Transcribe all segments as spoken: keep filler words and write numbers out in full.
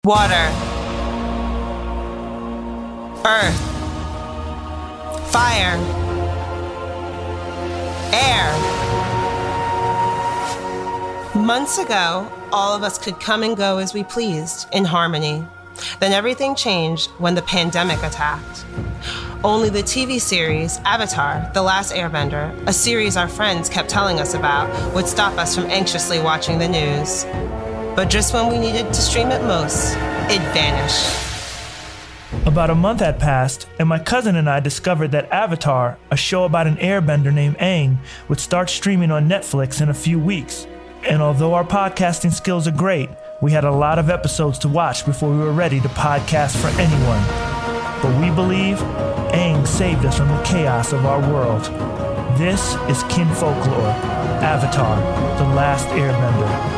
Water. Earth. Fire. Air. Months ago, all of us could come and go as we pleased, in harmony. Then everything changed when the pandemic attacked. Only the T V series Avatar: The Last Airbender, a series our friends kept telling us about, would stop us from anxiously watching the news. But just when we needed to stream it most, it vanished. About a month had passed, and my cousin and I discovered that Avatar, a show about an airbender named Aang, would start streaming on Netflix in a few weeks. And although our podcasting skills are great, we had a lot of episodes to watch before we were ready to podcast for anyone. But we believe Aang saved us from the chaos of our world. This is Kin Folklore, Avatar: The Last Airbender.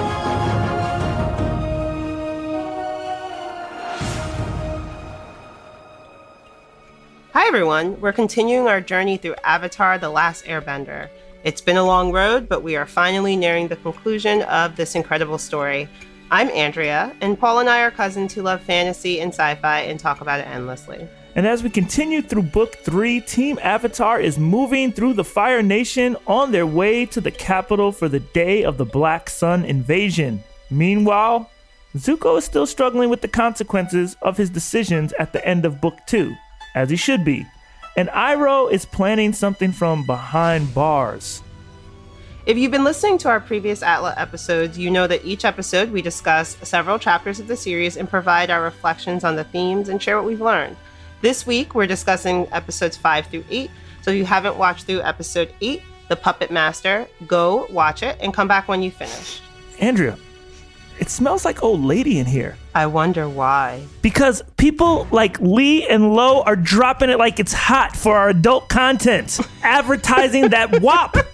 Hi everyone, we're continuing our journey through Avatar: The Last Airbender. It's been a long road, but we are finally nearing the conclusion of this incredible story. I'm Andrea, and Paul and I are cousins who love fantasy and sci-fi and talk about it endlessly. And as we continue through Book three, Team Avatar is moving through the Fire Nation on their way to the capital for the day of the Black Sun invasion. Meanwhile, Zuko is still struggling with the consequences of his decisions at the end of Book two. As he should be. And Iroh is planning something from behind bars. If you've been listening to our previous Atla episodes, you know that each episode we discuss several chapters of the series and provide our reflections on the themes and share what we've learned. This week, we're discussing episodes five through eight. So if you haven't watched through episode eight, The Puppet Master, go watch it and come back when you finish. Andrea, it smells like old lady in here. I wonder why. Because people like Lee and Lo are dropping it like it's hot for our adult content. Advertising that W A P.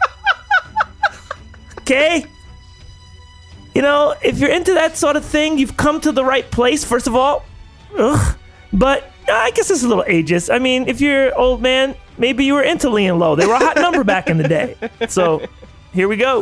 Okay? You know, if you're into that sort of thing, you've come to the right place, first of all. Ugh. But uh, I guess it's a little ageist. I mean, if you're an old man, maybe you were into Lee and Lo. They were a hot number back in the day. So, here we go.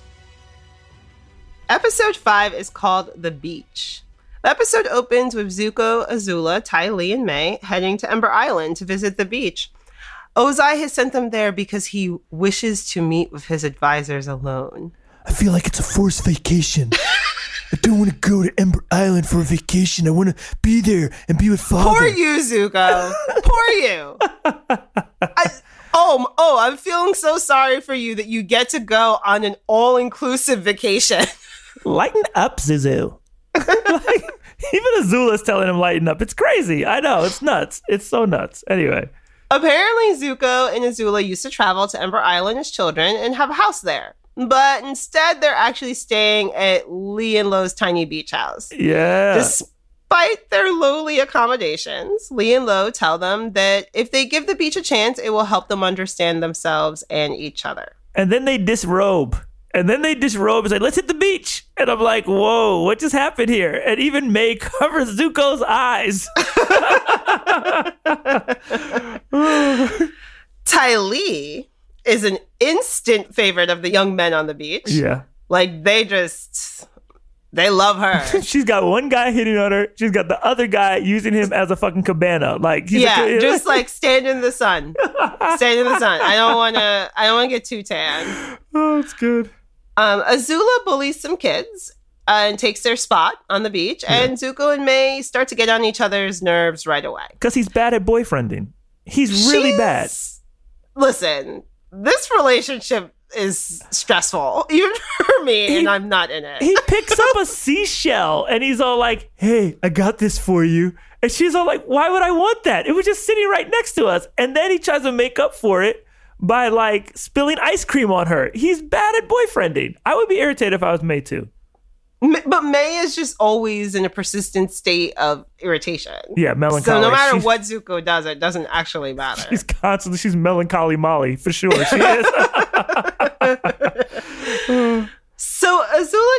Episode five is called The Beach. The episode opens with Zuko, Azula, Ty Lee, and Mai heading to Ember Island to visit the beach. Ozai has sent them there because he wishes to meet with his advisors alone. I feel like it's a forced vacation. I don't want to go to Ember Island for a vacation. I want to be there and be with Father. Poor you, Zuko. Poor you. I, oh, oh, I'm feeling so sorry for you that you get to go on an all-inclusive vacation. Lighten up, Zuzu. Like, even Azula's telling him lighten up. It's crazy. I know. It's nuts. It's so nuts. Anyway. Apparently, Zuko and Azula used to travel to Ember Island as children and have a house there. But instead, they're actually staying at Lee and Lo's tiny beach house. Yeah. Despite their lowly accommodations, Lee and Lo tell them that if they give the beach a chance, it will help them understand themselves and each other. And then they disrobe. And then they disrobe and say, let's hit the beach. And I'm like, whoa, what just happened here? And even Mai covers Zuko's eyes. Ty Lee is an instant favorite of the young men on the beach. Yeah. Like, they just, they love her. She's got one guy hitting on her. She's got the other guy using him as a fucking cabana. Like, he's yeah, a, just like stand in the sun. Stand in the sun. I don't want to, I don't want to get too tan. Oh, it's good. Um, Azula bullies some kids uh, and takes their spot on the beach, yeah. And Zuko and Mai start to get on each other's nerves right away. Because he's bad at boyfriending. He's really She's, bad. Listen, this relationship is stressful, even for me, he, and I'm not in it. He picks up a seashell, and he's all like, hey, I got this for you. And she's all like, why would I want that? It was just sitting right next to us. And then he tries to make up for it by like spilling ice cream on her. He's bad at boyfriending. I would be irritated if I was Mai too. But Mai is just always in a persistent state of irritation. Yeah, melancholy. So no matter she's, what Zuko does, it doesn't actually matter. She's constantly, she's melancholy Molly, for sure. She is. So Azula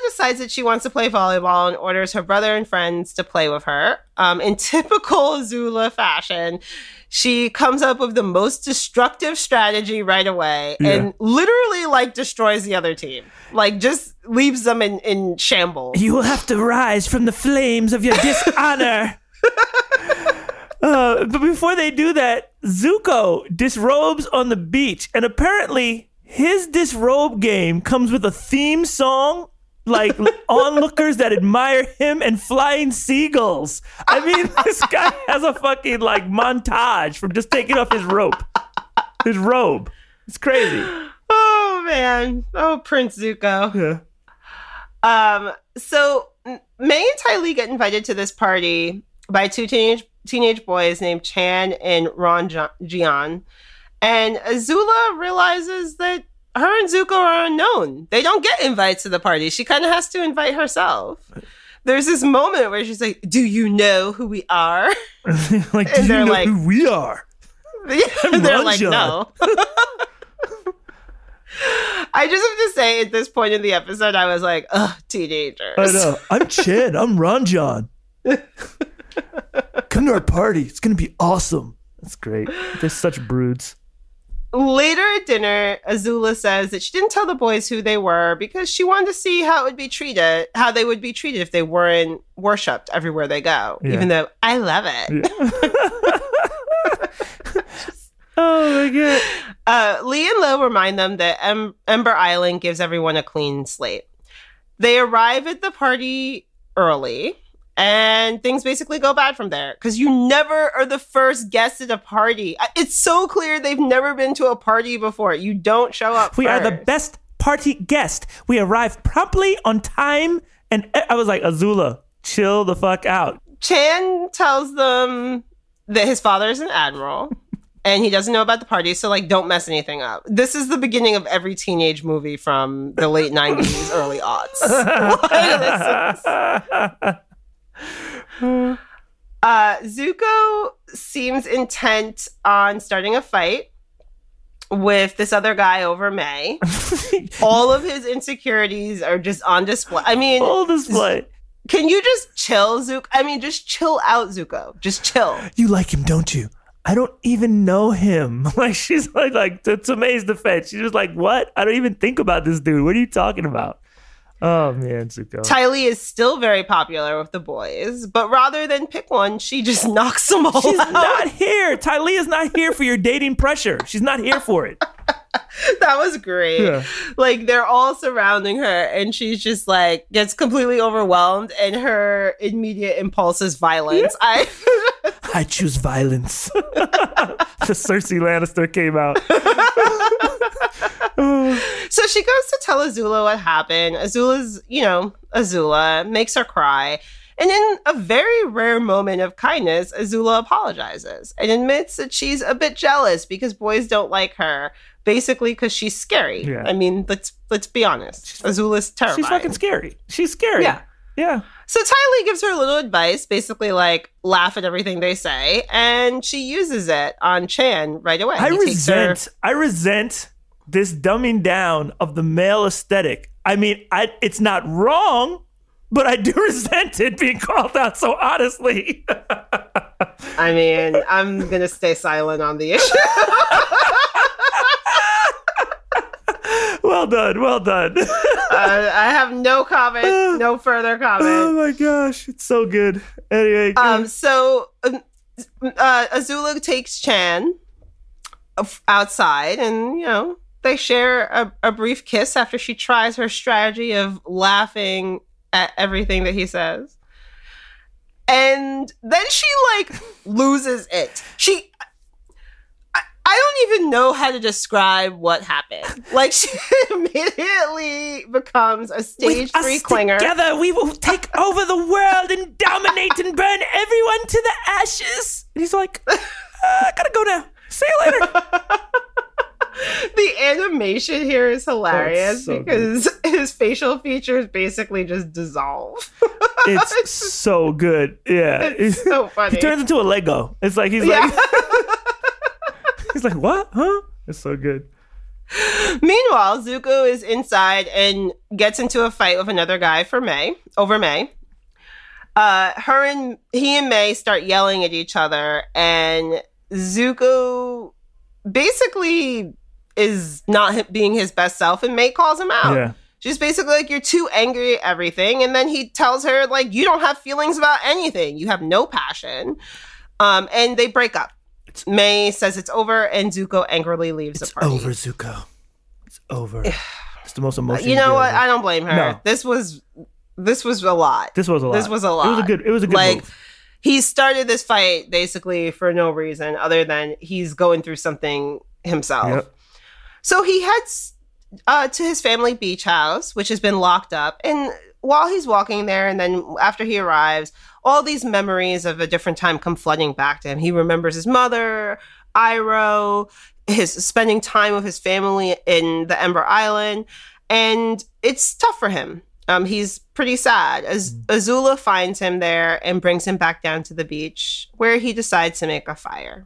decides that she wants to play volleyball and orders her brother and friends to play with her. Um, in typical Azula fashion, she comes up with the most destructive strategy right away yeah. and literally like destroys the other team. Like just leaves them in, in shambles. You will have to rise from the flames of your dishonor. uh, but before they do that, Zuko disrobes on the beach, and apparently his disrobe game comes with a theme song, like onlookers that admire him and flying seagulls. I mean, this guy has a fucking like montage from just taking off his rope, his robe. It's crazy. Oh man. Oh, Prince Zuko. Yeah. Um. So May and Ty Lee get invited to this party by two teenage teenage boys named Chan and Ron Jian. And Azula realizes that her and Zuko are unknown. They don't get invites to the party. She kind of has to invite herself. There's this moment where she's like, "Do you know who we are?" Like, and do you know like, who we are? And they're like, no. I just have to say, at this point in the episode, I was like, ugh, teenagers. I know. I'm Chan. I'm Ranjan. Come to our party. It's going to be awesome. That's great. They're such broods. Later at dinner, Azula says that she didn't tell the boys who they were because she wanted to see how it would be treated, how they would be treated if they weren't worshipped everywhere they go. Yeah. Even though I love it. Yeah. Oh my god. Uh, Lee and Lo remind them that em- Ember Island gives everyone a clean slate. They arrive at the party early. And things basically go bad from there because you never are the first guest at a party. It's so clear they've never been to a party before. You don't show up We first. are the best party guest. We arrive promptly on time. And I was like, Azula, chill the fuck out. Chan tells them that his father is an admiral and he doesn't know about the party. So, like, don't mess anything up. This is the beginning of every teenage movie from the late nineties, early aughts. Uh, Zuko seems intent on starting a fight with this other guy over May. All of his insecurities are just on display. I mean, full display. Can you just chill, Zuko? I mean, just chill out, Zuko. Just chill. You like him, don't you? I don't even know him. Like, she's like, like to, to May's defense, she's just like, what? I don't even think about this dude. What are you talking about? Oh, man, Zuko. Ty Lee is still very popular with the boys, but rather than pick one, she just knocks them all She's out. She's not here. Ty Lee is not here for your dating pressure. She's not here for it. That was great. Yeah. Like, they're all surrounding her, and she's just, like, gets completely overwhelmed, and her immediate impulse is violence. I I choose violence. The Cersei Lannister came out. So she goes to tell Azula what happened. Azula's, you know, Azula makes her cry. And in a very rare moment of kindness, Azula apologizes and admits that she's a bit jealous because boys don't like her, basically because she's scary. Yeah. I mean, let's let's be honest. She's, Azula's terrifying. She's fucking scary. She's scary. Yeah. Yeah. So Ty Lee gives her a little advice, basically like laugh at everything they say, and she uses it on Chan right away. I he resent her- I resent this dumbing down of the male aesthetic. I mean, I it's not wrong, but I do resent it being called out so honestly. I mean, I'm going to stay silent on the issue. Well done, well done. uh, I have no comment, no further comment. Oh my gosh, it's so good. Anyway. Um, so um, uh, Azula takes Chan outside and, you know, they share a, a brief kiss after she tries her strategy of laughing at everything that he says. And then she, like, loses it. She... I, I don't even know how to describe what happened. Like, she immediately becomes a stage-free clinger. Together, we will take over the world and dominate and burn everyone to the ashes. And he's like, uh, I gotta go now. See you later. The animation here is hilarious oh, so because good. His facial features basically just dissolve. It's so good. Yeah. It's so funny. He turns into a Lego. It's like, he's yeah. like, he's like, what? Huh? It's so good. Meanwhile, Zuko is inside and gets into a fight with another guy for May, over May. Uh, her and he and May start yelling at each other, and Zuko basically is not being his best self, and May calls him out. Yeah. She's basically like, you're too angry at everything. And then he tells her, like, you don't have feelings about anything. You have no passion. Um, and they break up. May says it's over, and Zuko angrily leaves It's the party. over, Zuko. It's over. It's the most emotional. You know what? I don't blame her. No. This was this was a lot. This was a lot. This was a lot. It was a good. It was a good like, move. He started this fight basically for no reason other than he's going through something himself. Yep. So he heads uh, to his family beach house, which has been locked up. And while he's walking there, and then after he arrives, all these memories of a different time come flooding back to him. He remembers his mother, Iroh, his spending time with his family in the Ember Island, and it's tough for him. Um, he's pretty sad as Azula finds him there and brings him back down to the beach, where he decides to make a fire.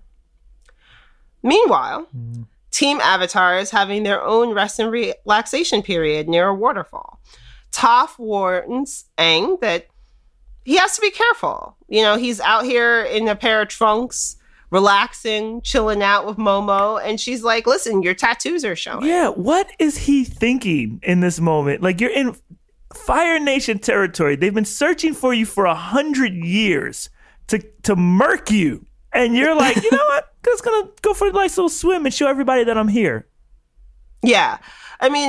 Meanwhile, mm. Team Avatar is having their own rest and relaxation period near a waterfall. Toph warns Aang that he has to be careful. You know, he's out here in a pair of trunks, relaxing, chilling out with Momo, and she's like, listen, your tattoos are showing. Yeah, what is he thinking in this moment? Like, you're in Fire Nation territory. They've been searching for you for a hundred years to to murk you. And you're like, you know what? I'm just going to go for a nice little swim and show everybody that I'm here. Yeah. I mean,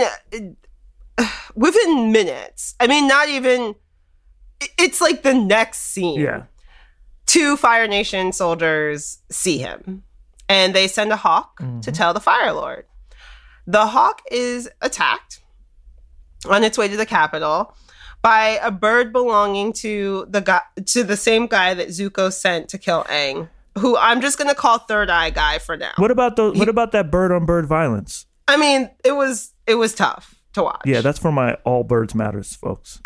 within minutes, I mean, not even, it's like the next scene. Yeah. Two Fire Nation soldiers see him, and they send a hawk mm-hmm. to tell the Fire Lord. The hawk is attacked on its way to the capital by a bird belonging to the guy, to the same guy that Zuko sent to kill Aang, who I'm just going to call Third Eye Guy for now. What about the, what about that bird on bird violence? I mean, it was it was tough to watch. Yeah, that's for my All Birds Matters, folks.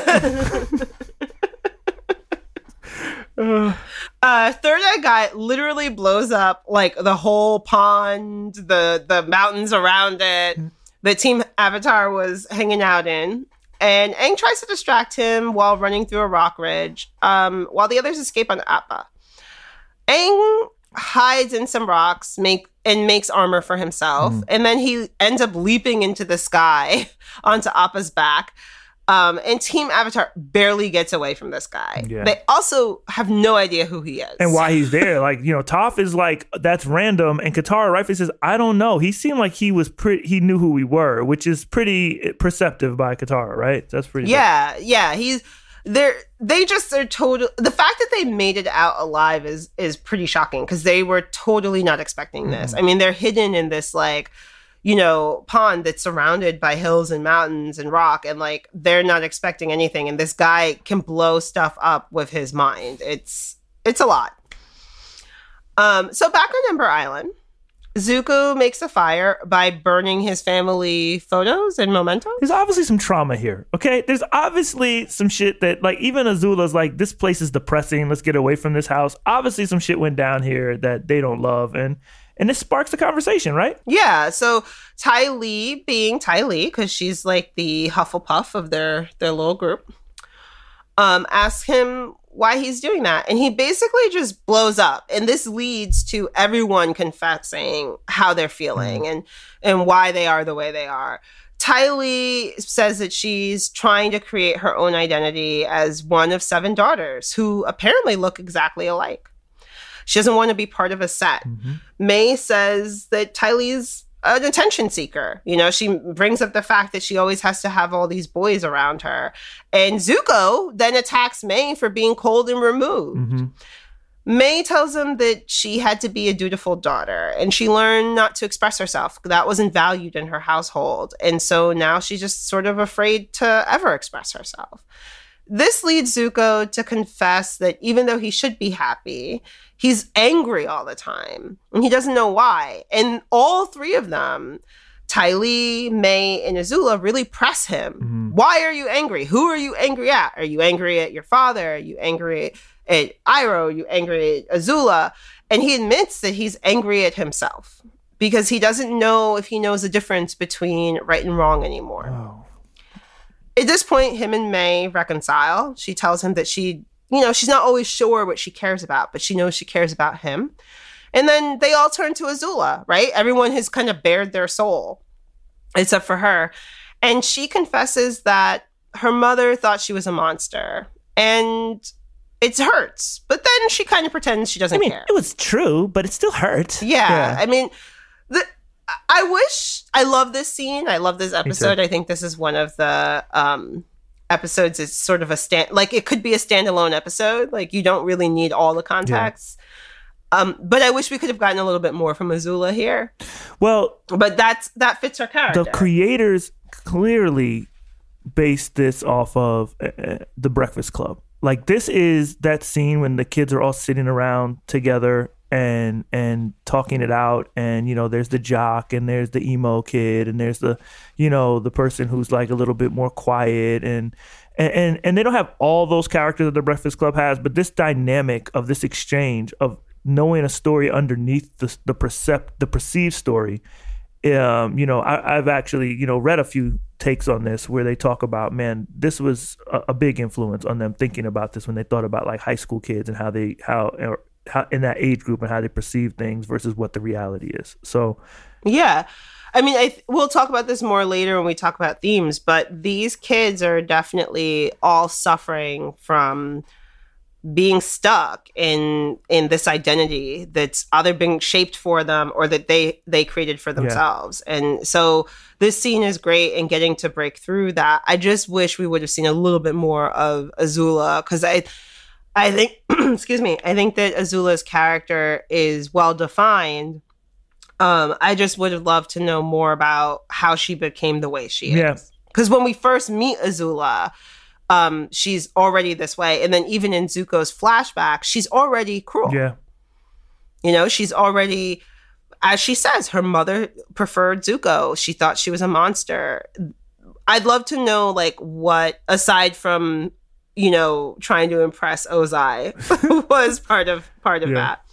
Uh, Third Eye Guy literally blows up like the whole pond, the the mountains around it that Team Avatar was hanging out in. And Aang tries to distract him while running through a rock ridge, um, while the others escape on Appa. Aang hides in some rocks make and makes armor for himself. Mm. And then he ends up leaping into the sky onto Appa's back. Um, and Team Avatar barely gets away from this guy. Yeah. They also have no idea who he is. And why he's there. Like, you know, Toph is like, that's random. And Katara rightfully says, I don't know. He seemed like he was pretty, he knew who we were, which is pretty perceptive by Katara, right? That's pretty. Yeah, good. yeah. He's, they're, they just are total. The fact that they made it out alive is, is pretty shocking because they were totally not expecting this. Mm. I mean, they're hidden in this, like, you know, pond that's surrounded by hills and mountains and rock, and like they're not expecting anything, and this guy can blow stuff up with his mind. It's it's a lot. Um, so back on Ember Island, Zuko makes a fire by burning his family photos and mementos. There's obviously some trauma here, okay? There's obviously some shit that, like, even Azula's like, this place is depressing. Let's get away from this house. Obviously, some shit went down here that they don't love, and. And this sparks the conversation, right? Yeah. So Ty Lee, being Ty Lee, because she's like the Hufflepuff of their, their little group, um, asks him why he's doing that. And he basically just blows up. And this leads to everyone confessing how they're feeling mm. and, and why they are the way they are. Ty Lee says that she's trying to create her own identity as one of seven daughters who apparently look exactly alike. She doesn't want to be part of a set. Mm-hmm. May says that Ty Lee's an attention seeker. You know, she brings up the fact that she always has to have all these boys around her. And Zuko then attacks May for being cold and removed. Mm-hmm. May tells him that she had to be a dutiful daughter and she learned not to express herself. That wasn't valued in her household. And so now she's just sort of afraid to ever express herself. This leads Zuko to confess that even though he should be happy, he's angry all the time, and he doesn't know why. And all three of them, Ty Lee, May, and Azula, really press him. Mm-hmm. Why are you angry? Who are you angry at? Are you angry at your father? Are you angry at Iroh? Are you angry at Azula? And he admits that he's angry at himself because he doesn't know if he knows the difference between right and wrong anymore. Oh. At this point, him and May reconcile. She tells him that she, you know, she's not always sure what she cares about, but she knows she cares about him. And then they all turn to Azula, right? Everyone has kind of bared their soul, except for her. And she confesses that her mother thought she was a monster. And it hurts. But then she kind of pretends she doesn't I mean, care. it was true, but it still hurt. Yeah. yeah. I mean, the, I wish, I love this scene. I love this episode. I think this is one of the um, episodes. It's sort of a stand, like it could be a standalone episode. Like you don't really need all the context. Yeah. Um, but I wish we could have gotten a little bit more from Azula here. Well, but that's, that fits her character. The creators clearly based this off of uh, The Breakfast Club. Like this is that scene when the kids are all sitting around together and and talking it out, and you know there's the jock and there's the emo kid and there's the you know the person who's like a little bit more quiet and and and they don't have all those characters that The Breakfast Club has, but this dynamic of this exchange of knowing a story underneath the the percept the perceived story. Um, you know, I, I've actually, you know, read a few takes on this where they talk about, man, this was a, a big influence on them thinking about this when they thought about like high school kids and how they, how, or how in that age group and how they perceive things versus what the reality is. So, yeah. I mean, I th- we'll talk about this more later when we talk about themes, but these kids are definitely all suffering from being stuck in in this identity that's either being shaped for them or that they they created for themselves. Yeah. And so this scene is great in getting to break through that. I just wish we would have seen a little bit more of Azula, because I I think excuse me, I think that Azula's character is well defined. Um, I just would have loved to know more about how she became the way she yeah. is. Because when we first meet Azula, Um, she's already this way. And then even in Zuko's flashback, she's already cruel. Yeah. You know, she's already, as she says, her mother preferred Zuko. She thought she was a monster. I'd love to know, like, what, aside from, you know, trying to impress Ozai, was part of part of yeah. that.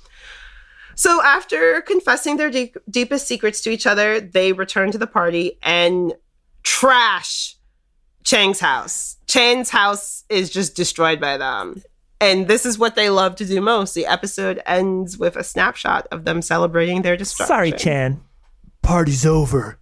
So after confessing their de- deepest secrets to each other, they return to the party and trash Chang's house. Chang's house is just destroyed by them. And this is what they love to do most. The episode ends with a snapshot of them celebrating their destruction. Sorry, Chan. Party's over.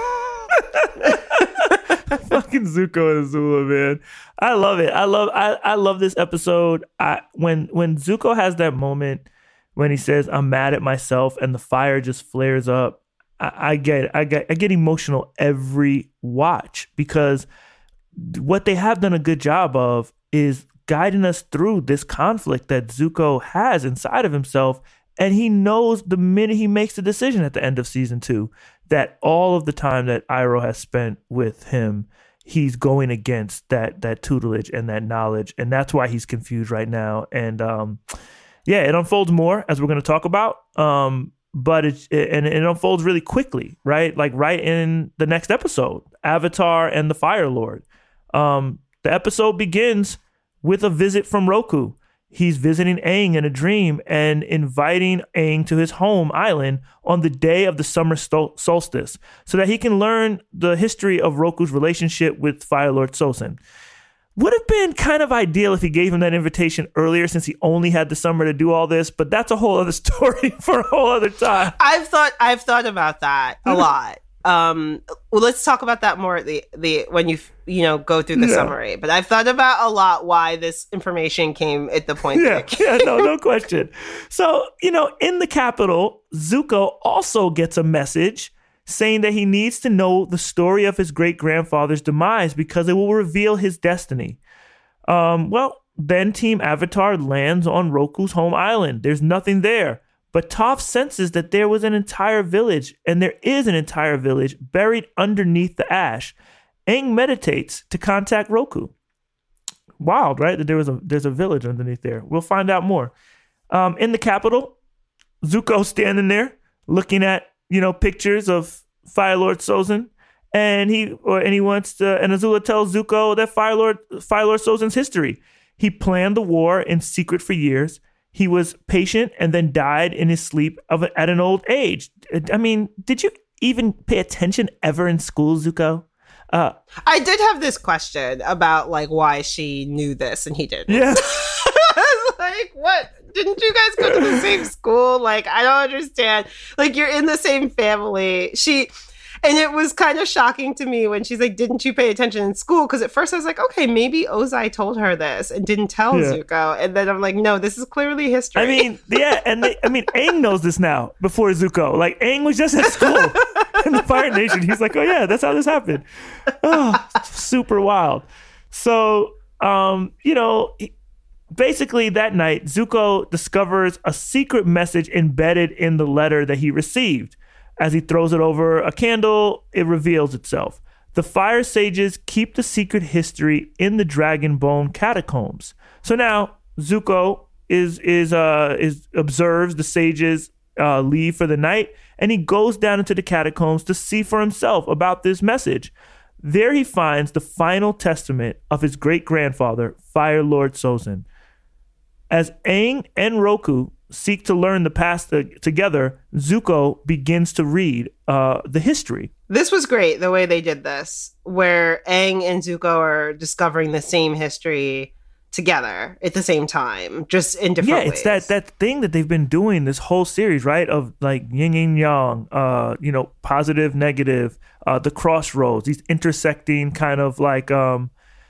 Fucking Zuko and Azula, man. I love it. I love I, I love this episode. I when when Zuko has that moment when he says, "I'm mad at myself," and the fire just flares up. I, I get I get I get emotional every watch, because what they have done a good job of is guiding us through this conflict that Zuko has inside of himself. And he knows the minute he makes the decision at the end of season two that all of the time that Iroh has spent with him, he's going against that that tutelage and that knowledge. And that's why he's confused right now. And um, yeah, it unfolds more as we're going to talk about. Um, but it, it and it unfolds really quickly, right? Like right in the next episode, Avatar and the Fire Lord. Um, the episode begins with a visit from Roku. He's visiting Aang in a dream and inviting Aang to his home island on the day of the summer stol- solstice so that he can learn the history of Roku's relationship with Fire Lord Sosin. Would have been kind of ideal if he gave him that invitation earlier, since he only had the summer to do all this, but that's a whole other story for a whole other time. I've thought I've thought about that a lot. Um, well, let's talk about that more at the, the when you you know go through the yeah. summary. But I've thought about a lot why this information came at the point. Yeah, yeah, no, no question. So you know, in the capital, Zuko also gets a message saying that he needs to know the story of his great grandfather's demise because it will reveal his destiny. Um, well, then Team Avatar lands on Roku's home island. There's nothing there. But Toph senses that there was an entire village, and there is an entire village buried underneath the ash. Aang meditates to contact Roku. Wild, right? That there was a there's a village underneath there. We'll find out more. Um, in the capital, Zuko's standing there looking at you know pictures of Fire Lord Sozin, and he or and he wants to. And Azula tells Zuko that Fire Lord Fire Lord Sozin's history. He planned the war in secret for years. he was patient and then died in his sleep of a, at an old age. I mean, did you even pay attention ever in school, Zuko? Uh, I did have this question about like why she knew this and he didn't. Yeah. I was like, what? Didn't you guys go to the same school? Like, I don't understand. Like, you're in the same family. She, and it was kind of shocking to me when she's like, didn't you pay attention in school? Because at first I was like, okay, maybe Ozai told her this and didn't tell yeah. Zuko. And then I'm like, no, this is clearly history. I mean, yeah. And they, I mean, Aang knows this now before Zuko. Like, Aang was just at school in the Fire Nation. He's like, oh, yeah, that's how this happened. Oh, super wild. So, um, you know, basically that night, Zuko discovers a secret message embedded in the letter that he received. As he throws it over a candle, it reveals itself. The Fire Sages keep the secret history in the Dragon Bone catacombs. So now Zuko is is uh is observes the sages uh, leave for the night, and he goes down into the catacombs to see for himself about this message. There he finds the final testament of his great-grandfather, Fire Lord Sozin. As Aang and Roku seek to learn the past to- together, Zuko begins to read uh, the history. This was great, the way they did this, where Aang and Zuko are discovering the same history together at the same time, just in different yeah, ways. It's that that thing that they've been doing this whole series, right? Of like yin and yang, uh, you know, positive, negative, uh, the crossroads, these intersecting kind of like um,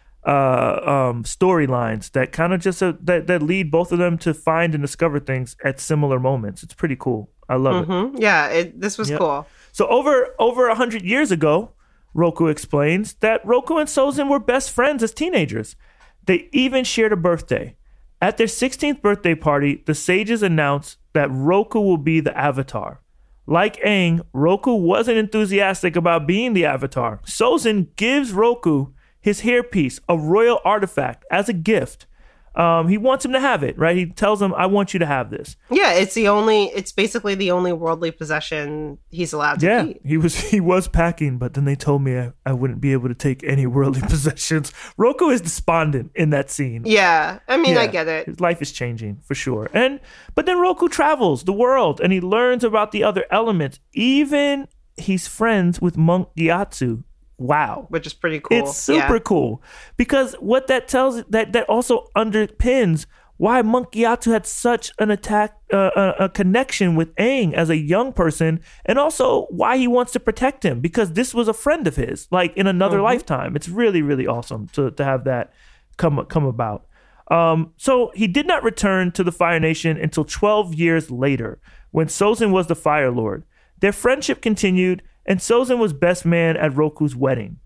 uh, um, storylines that kind of just uh, that that lead both of them to find and discover things at similar moments. It's pretty cool. I love mm-hmm. it. Yeah, it, this was yep. cool. So over over a hundred years ago, Roku explains that Roku and Sozin were best friends as teenagers. They even shared a birthday. At their sixteenth birthday party, the sages announced that Roku will be the Avatar. Like Aang, Roku wasn't enthusiastic about being the Avatar. Sozin gives Roku his hairpiece, a royal artifact, as a gift. Um, he wants him to have it, right? He tells him, I want you to have this. Yeah, it's the only, it's basically the only worldly possession he's allowed to yeah, keep. he was he was packing, but then they told me I, I wouldn't be able to take any worldly possessions. Roku is despondent in that scene. Yeah, I mean, yeah, I get it. His life is changing, for sure. And But then Roku travels the world, and he learns about the other elements. Even he's friends with Monk Gyatso. Wow. Which is pretty cool. It's super yeah. cool. Because what that tells, that that also underpins why Monk Gyatso had such an attack, uh, a, a connection with Aang as a young person, and also why he wants to protect him, because this was a friend of his, like in another mm-hmm. lifetime. It's really, really awesome to, to have that come, come about. Um, so he did not return to the Fire Nation until twelve years later, when Sozin was the Fire Lord. Their friendship continued, and Sozin was best man at Roku's wedding.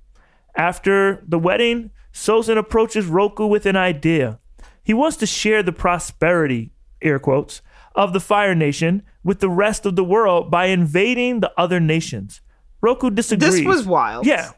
After the wedding, Sozin approaches Roku with an idea. He wants to share the prosperity, air quotes, of the Fire Nation with the rest of the world by invading the other nations. Roku disagrees. This was wild. Yeah.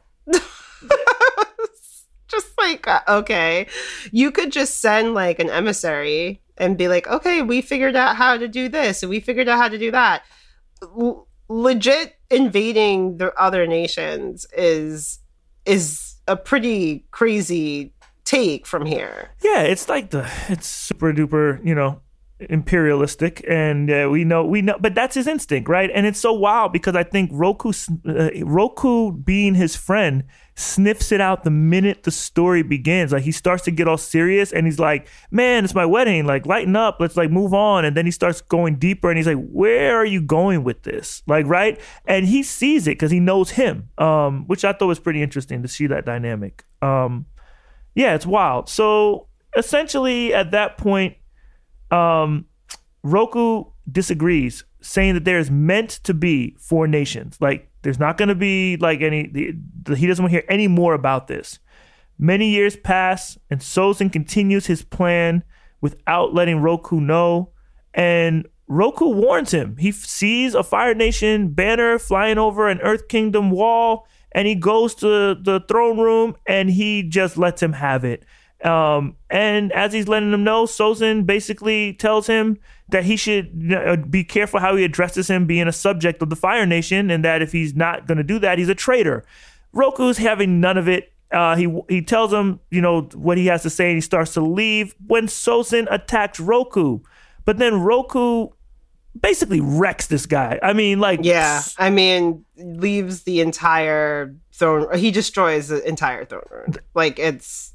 Just like, uh, okay, you could just send like an emissary and be like, okay, we figured out how to do this and we figured out how to do that. L- legit invading the other nations is is a pretty crazy take from here. Yeah, it's like the it's super duper, you know, imperialistic, and uh, we know we know, but that's his instinct, right? And it's so wild because I think Roku, uh, Roku being his friend, sniffs it out the minute the story begins. Like he starts to get all serious, and he's like, "Man, it's my wedding. Like, lighten up. Let's like move on." And then he starts going deeper, and he's like, "Where are you going with this?" Like, right? And he sees it because he knows him, um, which I thought was pretty interesting to see that dynamic. Um, yeah, it's wild. So essentially, at that point, um, Roku disagrees, saying that there is meant to be four nations. Like, there's not going to be like any, the, the, he doesn't want to hear any more about this. Many years pass, and Sozin continues his plan without letting Roku know. And Roku warns him. He f- sees a Fire Nation banner flying over an Earth Kingdom wall, and he goes to the throne room, and he just lets him have it. Um, and as he's letting him know, Sozin basically tells him that he should you know, be careful how he addresses him being a subject of the Fire Nation, and that if he's not going to do that, he's a traitor. Roku's having none of it. Uh, he he tells him, you know, what he has to say, and he starts to leave when Sozin attacks Roku. But then Roku basically wrecks this guy. I mean, like... Yeah, I mean, leaves the entire throne... He destroys the entire throne room. Like, it's...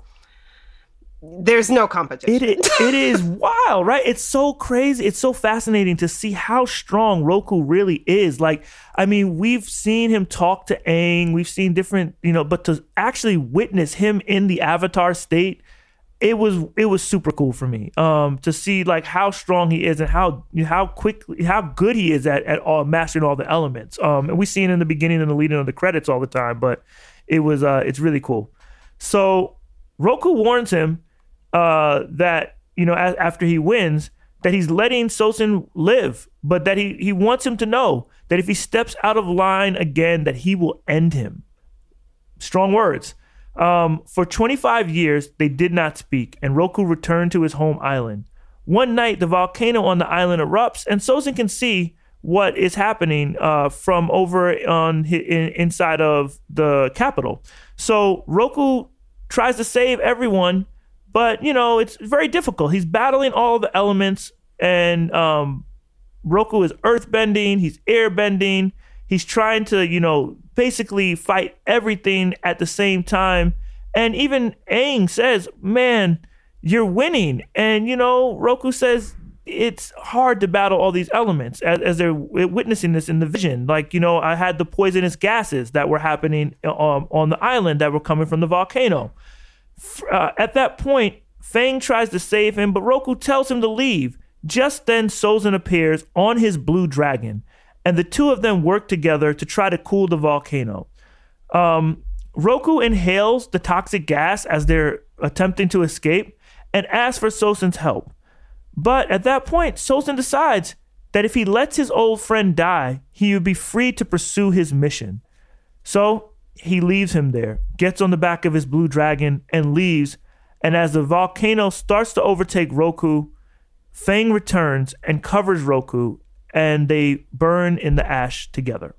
There's no competition. It is, it is wild, right? It's so crazy. It's so fascinating to see how strong Roku really is. Like, I mean, we've seen him talk to Aang. We've seen different, you know, but to actually witness him in the Avatar state, it was it was super cool for me. Um, to see like how strong he is and how how quickly, how good he is at at all mastering all the elements. Um, and we see it in the beginning and the leading of the credits all the time, but it was uh, it's really cool. So Roku warns him. Uh, that, you know, a- after he wins, that he's letting Sozin live, but that he, he wants him to know that if he steps out of line again, that he will end him. Strong words. Um, for twenty-five years, they did not speak, and Roku returned to his home island. One night, the volcano on the island erupts, and Sozin can see what is happening uh, from over on his, in, inside of the capital. So Roku tries to save everyone. But, you know, it's very difficult. He's battling all the elements, and um, Roku is earthbending, he's airbending, he's trying to, you know, basically fight everything at the same time. And even Aang says, man, you're winning. And, you know, Roku says it's hard to battle all these elements as, as they're witnessing this in the vision. Like, you know, I had the poisonous gases that were happening um, on the island that were coming from the volcano. Uh, at that point, Fang tries to save him, but Roku tells him to leave. Just then, Sozin appears on his blue dragon, and the two of them work together to try to cool the volcano. Um, Roku inhales the toxic gas as they're attempting to escape and asks for Sozin's help. But at that point, Sozin decides that if he lets his old friend die, he would be free to pursue his mission. So he leaves him there, gets on the back of his blue dragon, and leaves. And as the volcano starts to overtake Roku, Fang returns and covers Roku, and they burn in the ash together.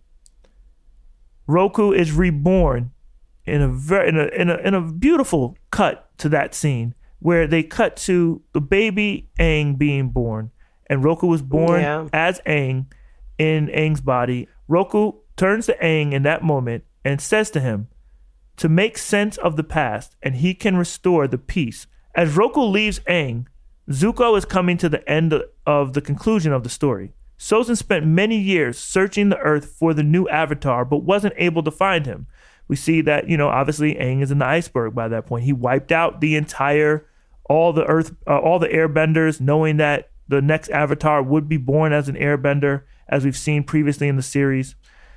Roku is reborn in a very in a in a, in a beautiful cut to that scene where they cut to the baby Aang being born, and Roku was born yeah. as Aang in Aang's body. Roku turns to Aang in that moment and says to him to make sense of the past, and he can restore the peace. As Roku leaves Aang, Zuko is coming to the end of the conclusion of the story. Sozin spent many years searching the earth for the new Avatar, but wasn't able to find him. We see that, you know, obviously Aang is in the iceberg by that point. He wiped out the entire, all the earth, uh, all the airbenders, knowing that the next Avatar would be born as an airbender, as we've seen previously in the series.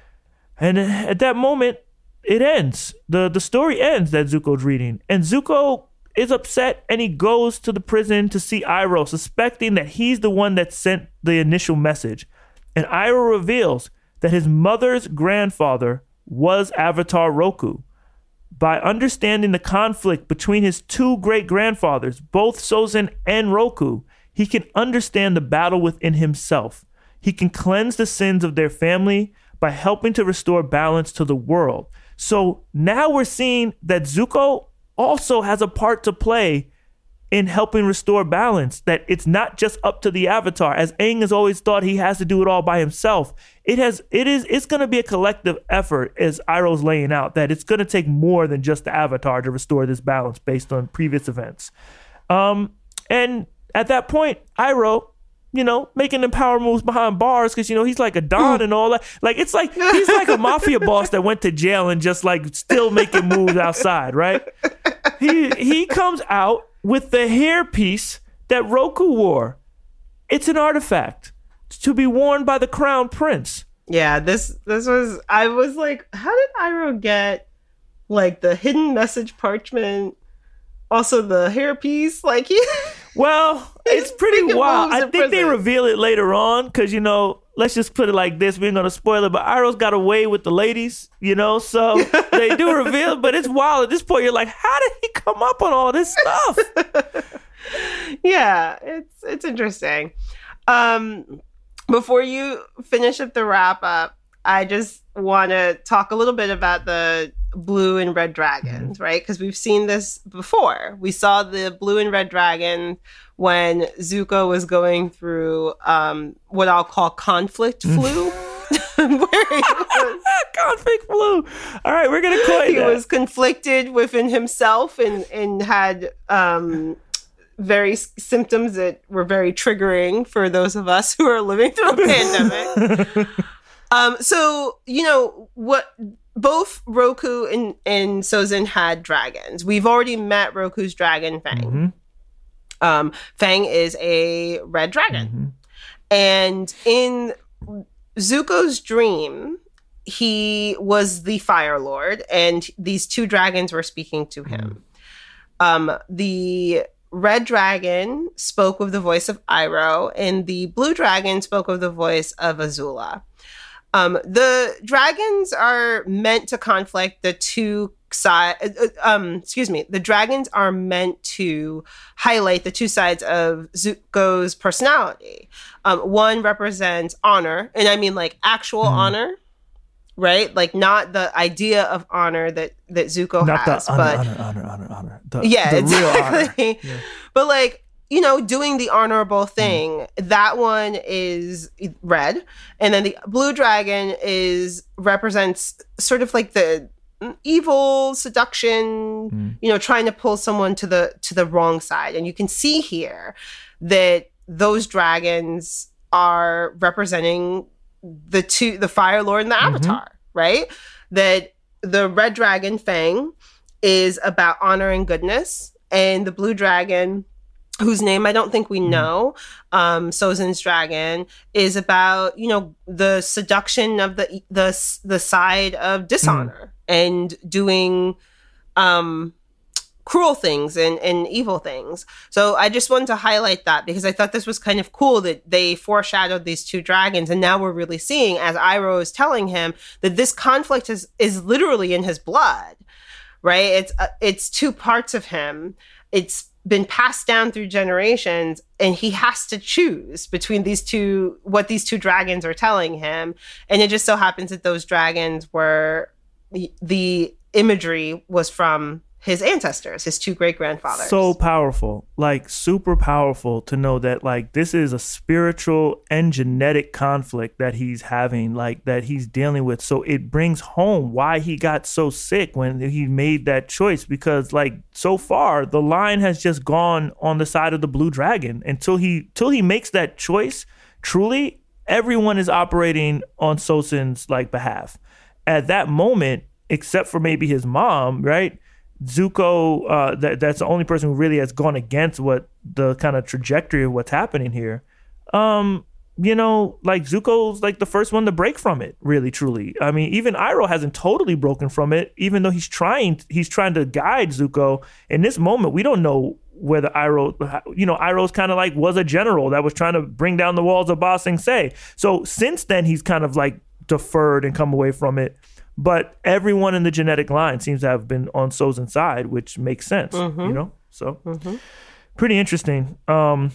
And at that moment, it ends. The the story ends that Zuko's reading. And Zuko is upset, and he goes to the prison to see Iroh, suspecting that he's the one that sent the initial message. And Iroh reveals that his mother's grandfather was Avatar Roku. By understanding the conflict between his two great-grandfathers, both Sozin and Roku, he can understand the battle within himself. He can cleanse the sins of their family by helping to restore balance to the world. So now we're seeing that Zuko also has a part to play in helping restore balance, that it's not just up to the Avatar, as Aang has always thought he has to do it all by himself. It has, it is, it's going to be a collective effort, as Iroh's laying out, that it's going to take more than just the Avatar to restore this balance based on previous events. Um, and at that point, Iroh, you know, making them power moves behind bars because, you know, he's like a Don and all that. Like, it's like, he's like a mafia boss that went to jail and just like still making moves outside, right? He he comes out with the hairpiece that Roku wore. It's an artifact to be worn by the crown prince. Yeah, this this was, I was like, how did Iroh get like the hidden message parchment? Also the hairpiece, like he. Well, it's pretty wild. I think prison. They reveal it later on because, you know, let's just put it like this. We're going to spoil it, but Iroh's got away with the ladies, you know, so they do reveal it, but it's wild. At this point, you're like, how did he come up on all this stuff? Yeah, it's it's interesting. Um, before you finish up the wrap up, I just want to talk a little bit about the blue and red dragons, mm-hmm. right? Because we've seen this before. We saw the blue and red dragon when Zuko was going through um, what I'll call conflict flu. Where he was, conflict flu. All right, we're gonna coin He that. was conflicted within himself and and had um, very s- symptoms that were very triggering for those of us who are living through a pandemic. um, so you know what. Both Roku and, and Sozin had dragons. We've already met Roku's dragon, Fang. Mm-hmm. Um, Fang is a red dragon. Mm-hmm. And in Zuko's dream, he was the Fire Lord, and these two dragons were speaking to him. Mm-hmm. Um, the red dragon spoke with the voice of Iroh, and the blue dragon spoke with the voice of Azula. Um, the dragons are meant to conflict the two sides. Uh, um, excuse me. The dragons are meant to highlight the two sides of Zuko's personality. Um, one represents honor, and I mean like actual mm. honor, right? Like not the idea of honor that that Zuko not has, the honor, but honor, honor, honor, honor. The, yeah, the exactly. real honor. Yeah. But like. You know, doing the honorable thing, mm. that one is red. And then the blue dragon is represents sort of like the evil seduction, mm. you know, trying to pull someone to the to the wrong side. And you can see here that those dragons are representing the two, the Fire Lord and the mm-hmm. Avatar, right? That the red dragon, Fang, is about honor and goodness. And the blue dragon, whose name I don't think we know, um, Sozin's dragon, is about, you know, the seduction of the the the side of dishonor mm. and doing um, cruel things and, and evil things. So I just wanted to highlight that because I thought this was kind of cool that they foreshadowed these two dragons, and now we're really seeing, as Iroh is telling him, that this conflict is is literally in his blood, right? It's uh, it's two parts of him. It's been passed down through generations, and he has to choose between these two, what these two dragons are telling him. And it just so happens that those dragons were, the, the imagery was from his ancestors, his two great-grandfathers. So powerful, like super powerful to know that like this is a spiritual and genetic conflict that he's having, like that he's dealing with. So it brings home why he got so sick when he made that choice, because like so far the line has just gone on the side of the blue dragon until he till he makes that choice. Truly, everyone is operating on Sozin's like behalf. At that moment, except for maybe his mom, right? Zuko, uh, that that's the only person who really has gone against what the kind of trajectory of what's happening here. Um, you know, like Zuko's like the first one to break from it, really, truly. I mean, even Iroh hasn't totally broken from it, even though he's trying, he's trying to guide Zuko. In this moment, we don't know whether Iroh, you know, Iroh's kind of like was a general that was trying to bring down the walls of Ba Sing Se. So since then, he's kind of like deferred and come away from it. But everyone in the genetic line seems to have been on Sozin's side, which makes sense, mm-hmm. you know? So mm-hmm. pretty interesting. Um,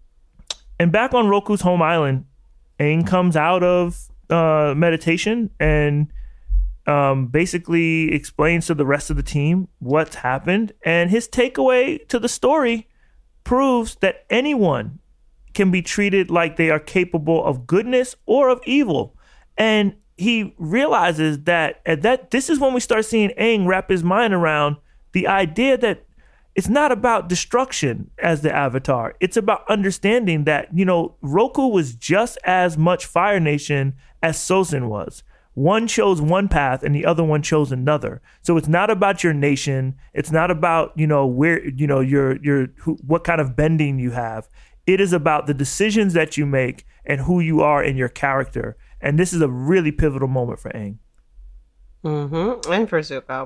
and back on Roku's home island, Aang comes out of uh, meditation and um, basically explains to the rest of the team what's happened. And his takeaway to the story proves that anyone can be treated like they are capable of goodness or of evil. And he realizes that at that this is when we start seeing Aang wrap his mind around the idea that it's not about destruction as the Avatar. It's about understanding that, you know, Roku was just as much Fire Nation as Sozin was. One chose one path and the other one chose another. So it's not about your nation. It's not about, you know, where, you know, your your who, what kind of bending you have. It is about the decisions that you make and who you are in your character. And this is a really pivotal moment for Aang. Mm-hmm. And for Zuko.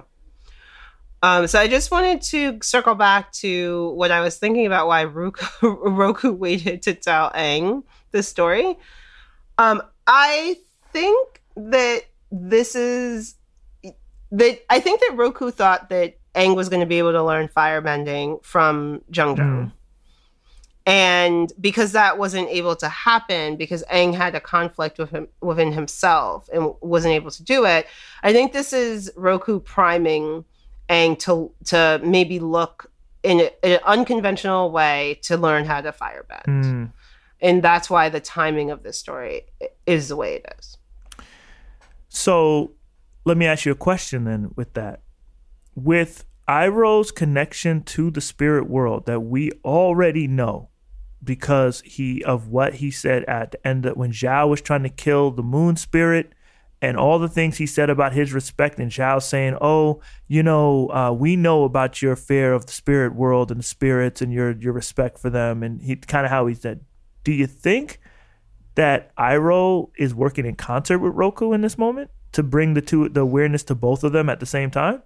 Um, so I just wanted to circle back to what I was thinking about why Roku, Roku waited to tell Aang this story. Um, I think that this is... that I think that Roku thought that Aang was going to be able to learn firebending from Zheng Zheng. Mm. And because that wasn't able to happen, because Aang had a conflict with him, within himself and wasn't able to do it, I think this is Roku priming Aang to to maybe look in, a, in an unconventional way to learn how to firebend. Mm. And that's why the timing of this story is the way it is. So let me ask you a question then with that. With Iroh's connection to the spirit world that we already know, because he of what he said at the end of when Zhao was trying to kill the moon spirit and all the things he said about his respect, and Zhao saying, oh, you know, uh, we know about your fear of the spirit world and the spirits and your your respect for them. And he kind of how he said, do you think that Iroh is working in concert with Roku in this moment to bring the two the awareness to both of them at the same time?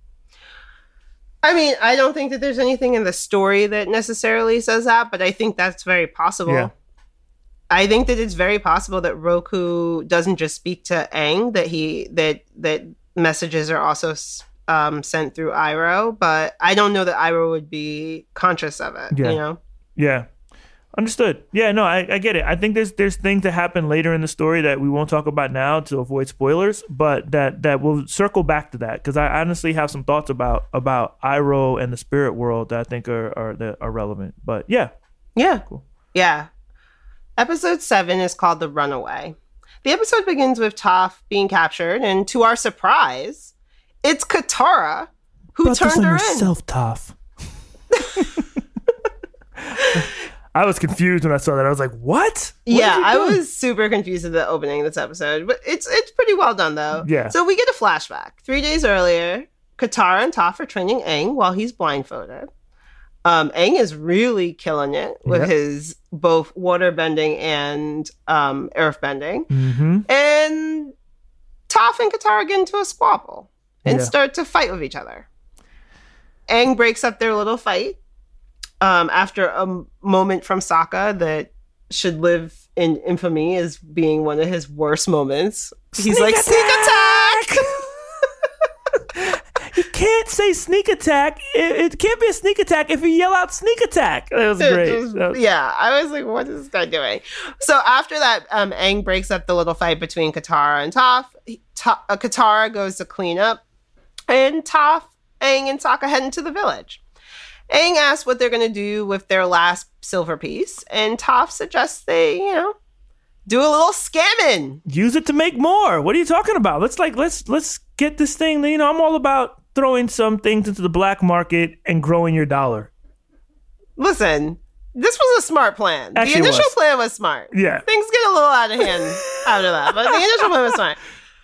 I mean, I don't think that there's anything in the story that necessarily says that, but I think that's very possible. Yeah. I think that it's very possible that Roku doesn't just speak to Aang, that he that that messages are also um, sent through Iroh, but I don't know that Iroh would be conscious of it. Yeah. You know? Yeah. Understood. Yeah, no, I, I get it. I think there's there's things that happen later in the story that we won't talk about now to avoid spoilers, but that that will circle back to that, because I honestly have some thoughts about about Iroh and the spirit world that I think are are that are relevant. But yeah, yeah, cool. Yeah. Episode seven is called The Runaway. The episode begins with Toph being captured, and to our surprise, it's Katara who Brought turned this on her yourself, in. Toph. I was confused when I saw that. I was like, what? what yeah, I was super confused at the opening of this episode, but it's it's pretty well done, though. Yeah. So we get a flashback. Three days earlier, Katara and Toph are training Aang while he's blindfolded. Um, Aang is really killing it with yep. his both water bending and um, earth bending. Mm-hmm. And Toph and Katara get into a squabble and yeah. start to fight with each other. Aang breaks up their little fight. Um, after a moment from Sokka that should live in infamy as being one of his worst moments. He's sneak like, attack! sneak attack! You can't say sneak attack. It, it can't be a sneak attack if you yell out sneak attack. That was great. Was, that was- yeah, I was like, what is this guy doing? So after that, um, Aang breaks up the little fight between Katara and Toph. He, Ta- uh, Katara goes to clean up, and Toph, Aang, and Sokka head into the village. Aang asks what they're going to do with their last silver piece, and Toph suggests they, you know, do a little scamming. Use it to make more. What are you talking about? Let's like let's let's get this thing. You know, I'm all about throwing some things into the black market and growing your dollar. Listen, this was a smart plan. Actually, the initial was. plan was smart. Yeah, things get a little out of hand after that, but the initial plan was smart.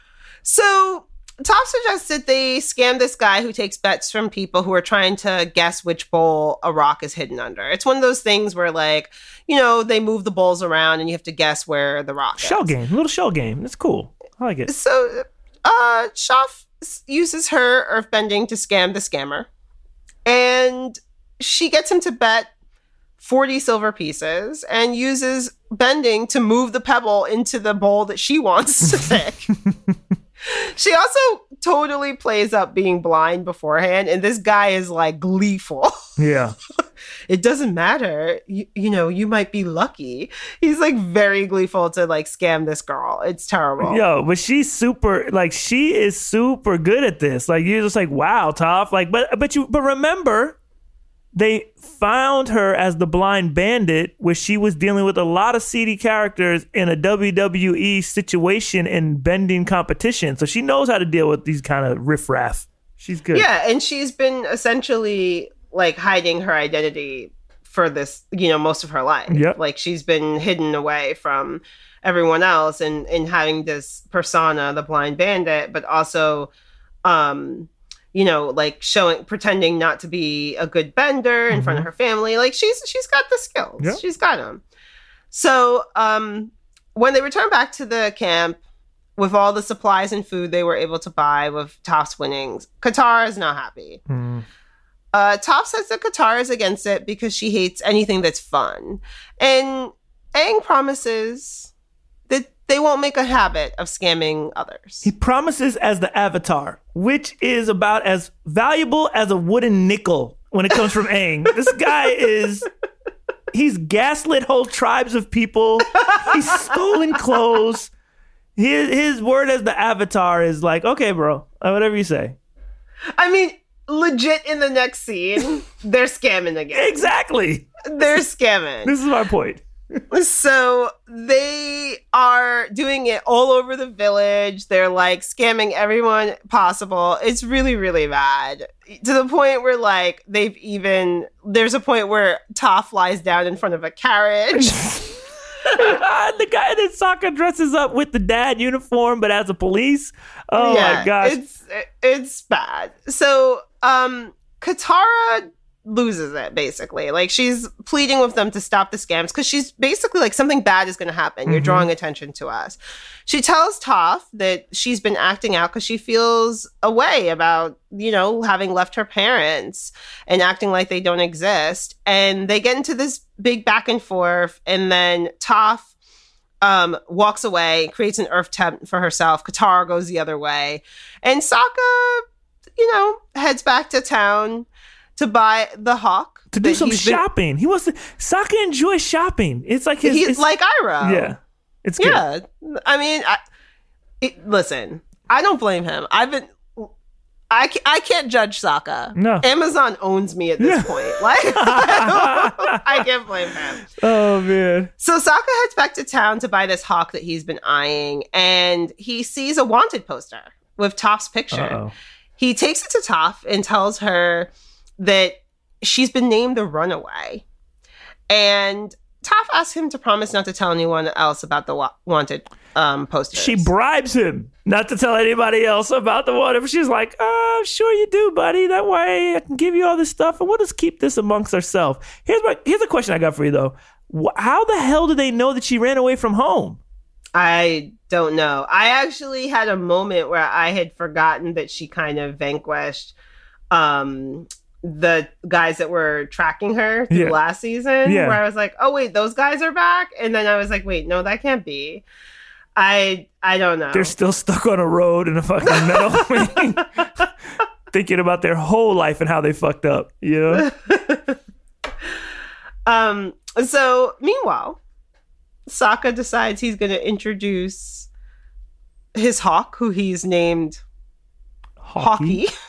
So Toph suggests that they scam this guy who takes bets from people who are trying to guess which bowl a rock is hidden under. It's one of those things where, like, you know, they move the bowls around and you have to guess where the rock shell is. game, a little shell game. It's cool. I like it. So, uh, Toph uses her earthbending to scam the scammer, and she gets him to bet forty silver pieces and uses bending to move the pebble into the bowl that she wants to pick. She also totally plays up being blind beforehand, and this guy is like gleeful. Yeah. It doesn't matter. You, you know, you might be lucky. He's like very gleeful to like scam this girl. It's terrible. Yo, but she's super, like, she is super good at this. Like, you're just like, wow, Toph. Like, but, but you, but remember, they found her as the blind bandit, where she was dealing with a lot of seedy characters in a W W E situation and bending competition. So she knows how to deal with these kind of riffraff. She's good. Yeah, and she's been essentially like hiding her identity for this, you know, most of her life. Yep. Like she's been hidden away from everyone else and, and having this persona, the blind bandit, but also, um, you know, like showing, pretending not to be a good bender in mm-hmm. front of her family. Like she's, she's got the skills. Yep. She's got them. So um, when they return back to the camp with all the supplies and food they were able to buy with Toph's winnings, Katara is not happy. Mm. Uh, Toph says that Katara is against it because she hates anything that's fun. And Aang promises that they won't make a habit of scamming others. He promises as the Avatar, which is about as valuable as a wooden nickel when it comes from Aang. This guy is He's gaslit whole tribes of people. He's stolen clothes. His, his word as the Avatar is like, okay, bro, whatever you say. I mean, legit in the next scene, they're scamming again. Exactly. They're scamming. This is my point. So they are doing it all over the village. They're like scamming everyone possible. It's really, really bad. To the point where like they've even, there's a point where Toph lies down in front of a carriage. The guy that Sokka dresses up with the dad uniform, but as a police. Oh yeah, my gosh. It's, it's bad. So um, Katara loses it, basically. Like, she's pleading with them to stop the scams because she's basically like, something bad is going to happen. You're mm-hmm. drawing attention to us. She tells Toph that she's been acting out because she feels a way about, you know, having left her parents and acting like they don't exist. And they get into this big back and forth. And then Toph um, walks away, creates an earth tent for herself. Katara goes the other way. And Sokka, you know, heads back to town to buy the hawk. To do some shopping. Been, he wants to... Sokka enjoys shopping. It's like his... He's it's, like Iroh. Yeah. It's good. Yeah. I mean, I, it, listen, I don't blame him. I've been... I, I can't judge Sokka. No. Amazon owns me at this yeah. point. Like, I can't blame him. Oh, man. So Sokka heads back to town to buy this hawk that he's been eyeing, and he sees a wanted poster with Toph's picture. Uh-oh. He takes it to Toph and tells her that she's been named the runaway. And Toph asks him to promise not to tell anyone else about the wa- wanted um, posters. She bribes him not to tell anybody else about the wanted. She's like, oh, sure you do, buddy. That way I can give you all this stuff and we'll just keep this amongst ourselves. Here's my, here's a question I got for you, though. How the hell did they know that she ran away from home? I don't know. I actually had a moment where I had forgotten that she kind of vanquished um, the guys that were tracking her through yeah. last season, yeah. where I was like, oh, wait, those guys are back? And then I was like, wait, no, that can't be. I I don't know. They're still stuck on a road in a fucking metal ring, thinking about their whole life and how they fucked up, you know? um. So, meanwhile, Sokka decides he's going to introduce his hawk, who he's named Hawky. Hawky.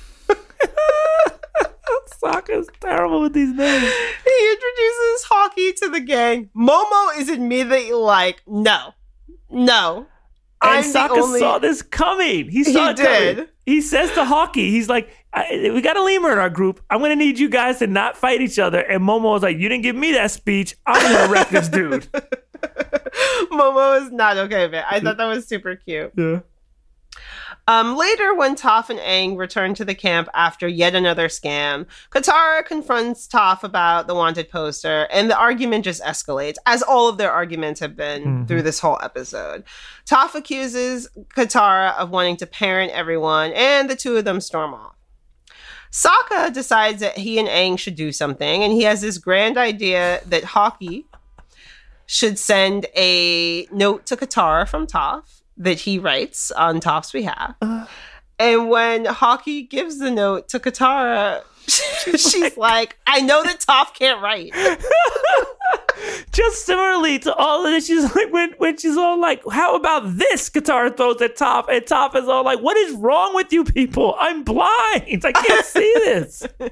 Sokka's terrible with these names. He introduces Hawky to the gang. Momo is immediately like, no, no. And I'm Sokka only... saw this coming. He saw he it did. coming. He says to Hawky, he's like, we got a lemur in our group. I'm going to need you guys to not fight each other. And Momo was like, you didn't give me that speech. I'm going to wreck this dude. Momo is not okay with it. I thought that was super cute. Yeah. Um, later, when Toph and Aang return to the camp after yet another scam, Katara confronts Toph about the wanted poster, and the argument just escalates, as all of their arguments have been mm-hmm. through this whole episode. Toph accuses Katara of wanting to parent everyone, and the two of them storm off. Sokka decides that he and Aang should do something, and he has this grand idea that Hawky should send a note to Katara from Toph that he writes on Toph's behalf. Uh, and when Hawky gives the note to Katara, she's like, I know that Toph can't write. Just similarly to all of this, she's like, when, when she's all like, how about this? Katara throws at Toph, and Toph is all like, what is wrong with you people? I'm blind. I can't see this. uh,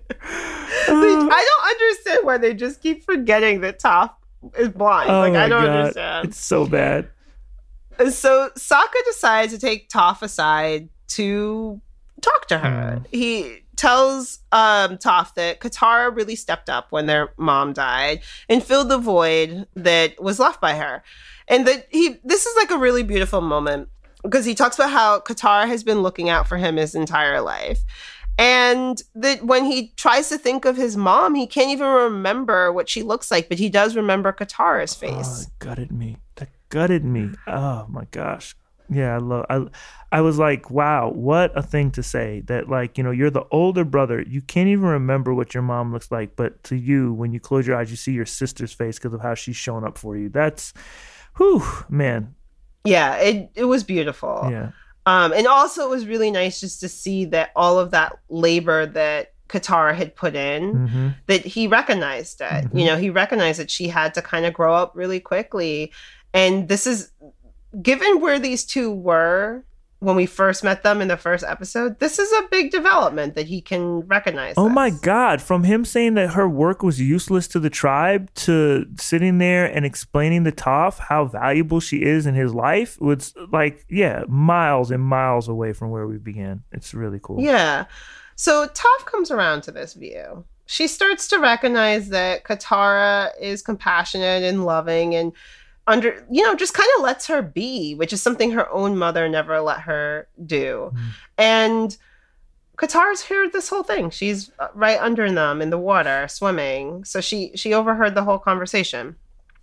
I don't understand why they just keep forgetting that Toph is blind. Oh like, I don't God. understand. It's so bad. So Sokka decides to take Toph aside to talk to her. Mm. He tells um, Toph that Katara really stepped up when their mom died and filled the void that was left by her. And that he, this is like a really beautiful moment because he talks about how Katara has been looking out for him his entire life. And that when he tries to think of his mom, he can't even remember what she looks like, but he does remember Katara's face. Oh, it gutted me. That gutted me. Oh my gosh. Yeah, I love I I was like, wow, what a thing to say. That, like, you know, you're the older brother. You can't even remember what your mom looks like, but to you, when you close your eyes, you see your sister's face because of how she's shown up for you. That's whew, man. Yeah, it it was beautiful. Yeah. Um, and also it was really nice just to see that all of that labor that Katara had put in, Mm-hmm. that he recognized it. Mm-hmm. You know, he recognized that she had to kind of grow up really quickly. And this is, given where these two were when we first met them in the first episode, this is a big development that he can recognize. Oh this. my God. From him saying that her work was useless to the tribe to sitting there and explaining to Toph how valuable she is in his life was like, yeah, miles and miles away from where we began. It's really cool. Yeah. So Toph comes around to this view. She starts to recognize that Katara is compassionate and loving and under, you know, just kind of lets her be, which is something her own mother never let her do. Mm. And Katara's heard this whole thing. She's right under them in the water swimming. So she she overheard the whole conversation.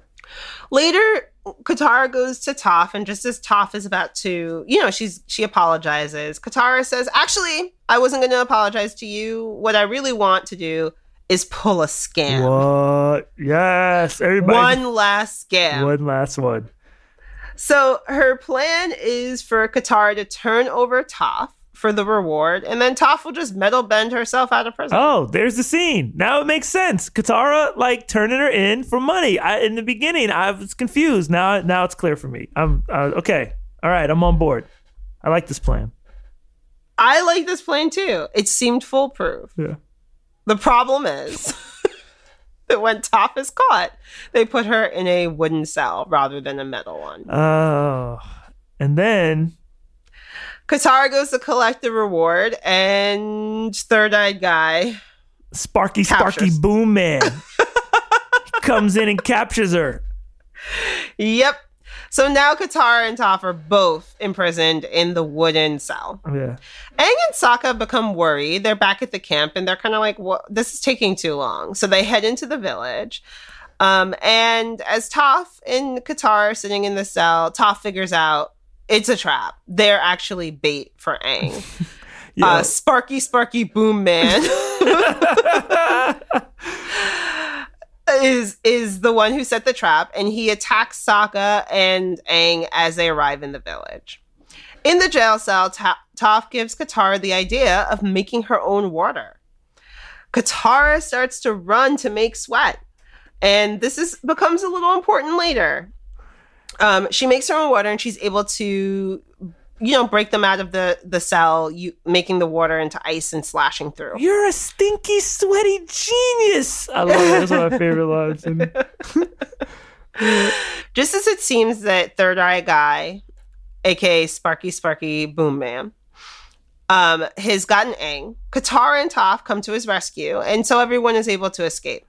Later, Katara goes to Toph, and just as Toph is about to, you know, she's she apologizes. Katara says, actually, I wasn't going to apologize to you. What I really want to do is pull a scam. What? Yes. Everybody. One last scam. One last one. So her plan is for Katara to turn over Toph for the reward, and then Toph will just metal bend herself out of prison. Oh, there's the scene. Now it makes sense. Katara, like, turning her in for money. I, in the beginning, I was confused. Now, now it's clear for me. I'm uh, okay. All right, I'm on board. I like this plan. I like this plan too. It seemed foolproof. Yeah. The problem is that when Toph is caught, they put her in a wooden cell rather than a metal one. Oh, and then Katara goes to collect the reward, and Third-Eyed Guy, Sparky Sparky captures. Boom Man, comes in and captures her. Yep. So now Katara and Toph are both imprisoned in the wooden cell. Yeah. Aang and Sokka become worried. They're back at the camp, and they're kind of like, "What? This is taking too long." So they head into the village. Um, and as Toph and Katara are sitting in the cell, Toph figures out it's a trap. They're actually bait for Aang. uh, Sparky Sparky Boom Man is is the one who set the trap, and he attacks Sokka and Aang as they arrive in the village. In the jail cell, Ta- Toph gives Katara the idea of making her own water. Katara starts to run to make sweat, and this is becomes a little important later. Um, she makes her own water, and she's able to, you know, break them out of the, the cell, you, making the water into ice and slashing through. You're a stinky, sweaty genius. I love it. That's one of my favorite lines. Just as it seems that Third-Eye Guy, a k a. Sparky Sparky Boom Man, um, has gotten Aang, Katara and Toph come to his rescue, and so everyone is able to escape.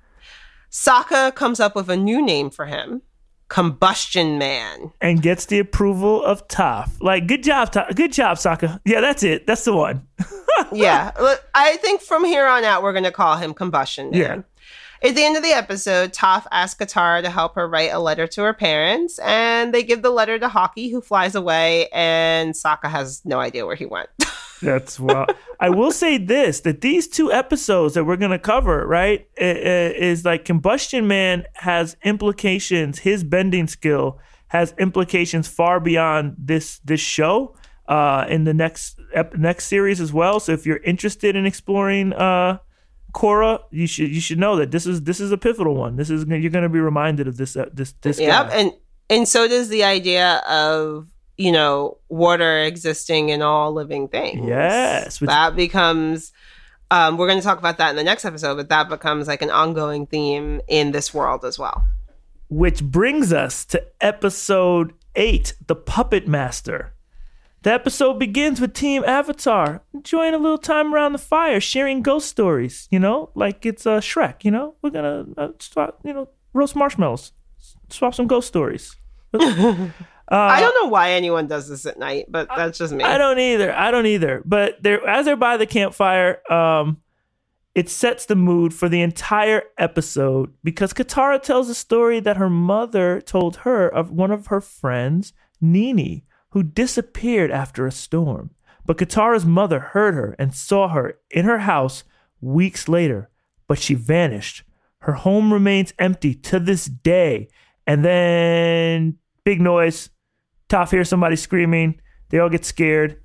Sokka comes up with a new name for him, Combustion Man, and gets the approval of Toph. Like, good job, Toph. Good job, Sokka. Yeah, that's it. That's the one. Yeah, look, I think from here on out we're going to call him Combustion Man. Yeah. At the end of the episode, Toph asks Katara to help her write a letter to her parents, and they give the letter to Hawkeye, who flies away, and Sokka has no idea where he went. That's wild. I will say this, that these two episodes that we're going to cover, right, is like Combustion Man has implications. His bending skill has implications far beyond this this show uh, in the next ep- next series as well. So if you're interested in exploring uh, Korra, you should you should know that this is this is a pivotal one. This is you're going to be reminded of this uh, this this. Yep, guy. and and so does the idea of, you know, water existing in all living things. Yes. Which, that becomes, um, we're going to talk about that in the next episode, but that becomes like an ongoing theme in this world as well. Which brings us to episode eight, The Puppet Master. The episode begins with Team Avatar enjoying a little time around the fire, sharing ghost stories, you know, like it's uh, Shrek, you know? We're going to, uh, swap, you know, roast marshmallows, swap some ghost stories. Uh, I don't know why anyone does this at night, but that's just me. I don't either. I don't either. But they're, as they're by the campfire, um, it sets the mood for the entire episode because Katara tells a story that her mother told her of one of her friends, Nini, who disappeared after a storm. But Katara's mother heard her and saw her in her house weeks later, but she vanished. Her home remains empty to this day. And then big noise. Toph hears somebody screaming. They all get scared.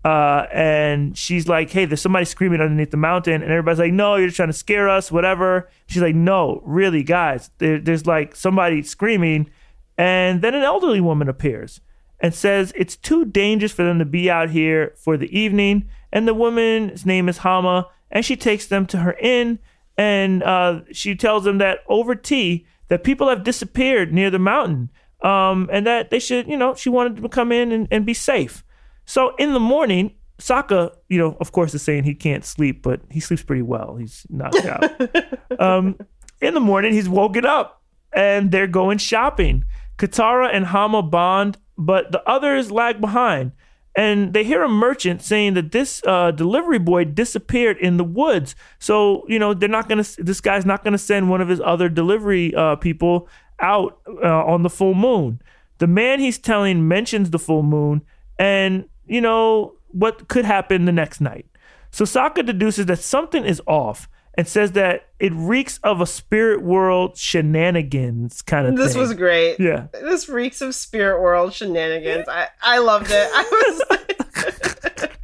Uh, and she's like, hey, there's somebody screaming underneath the mountain. And everybody's like, no, you're just trying to scare us, whatever. She's like, no, really, guys, there, there's like somebody screaming. And then an elderly woman appears and says it's too dangerous for them to be out here for the evening. And the woman's name is Hama, and she takes them to her inn. And uh, she tells them that over tea, that people have disappeared near the mountain, um, and that they should, you know, she wanted them to come in and, and be safe. So in the morning, Sokka, you know, of course, is saying he can't sleep, but he sleeps pretty well. He's knocked out. um, in the morning, he's woken up, and they're going shopping. Katara and Hama bond, but the others lag behind. And they hear a merchant saying that this uh, delivery boy disappeared in the woods. So, you know, they're not going to, this guy's not going to send one of his other delivery uh, people out uh, on the full moon. The man he's telling mentions the full moon and, you know, what could happen the next night. So Sokka deduces that something is off and says that it reeks of a spirit world shenanigans kind of this thing. This was great. Yeah. This reeks of spirit world shenanigans. I, I loved it. I was like...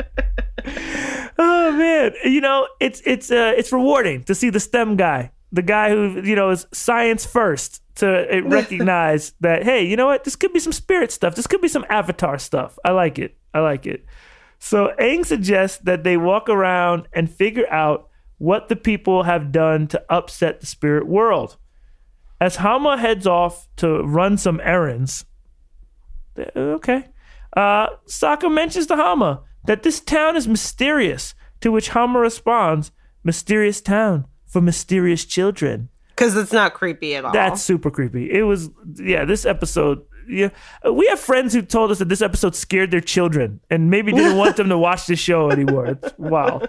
Oh man, you know, it's it's uh, it's rewarding to see the STEM guy, the guy who, you know, is science first, to uh, recognize that, hey, you know what, this could be some spirit stuff. This could be some Avatar stuff. I like it. I like it. So Aang suggests that they walk around and figure out what the people have done to upset the spirit world. As Hama heads off to run some errands, okay, uh, Sokka mentions to Hama that this town is mysterious, to which Hama responds, mysterious town for mysterious children. Because it's not creepy at all. That's super creepy. It was, yeah, this episode, yeah. We have friends who told us that this episode scared their children and maybe didn't want them to watch the show anymore. It's wild.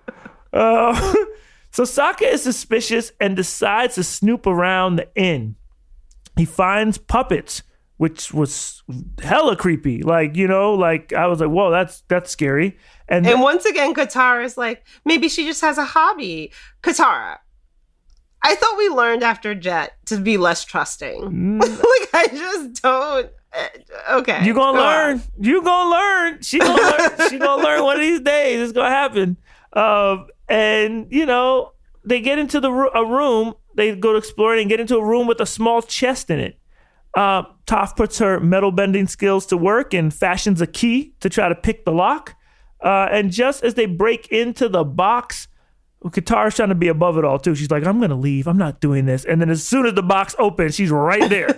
Uh, so Sokka is suspicious and decides to snoop around the inn. He finds puppets, which was hella creepy. Like, you know, like I was like, whoa, that's that's scary. And, and then, once again, Katara is like, maybe she just has a hobby. Katara, I thought we learned after Jet to be less trusting. Mm. Like, I just don't. Okay. You gonna go learn. On. You gonna learn. She gonna learn. She gonna learn one of these days. It's gonna happen. Um, and, you know, they get into the a room. They go to explore it and get into a room with a small chest in it. Uh, Toph puts her metal bending skills to work and fashions a key to try to pick the lock. Uh, and just as they break into the box, Katara's trying to be above it all too. She's like, I'm going to leave. I'm not doing this. And then as soon as the box opens, she's right there.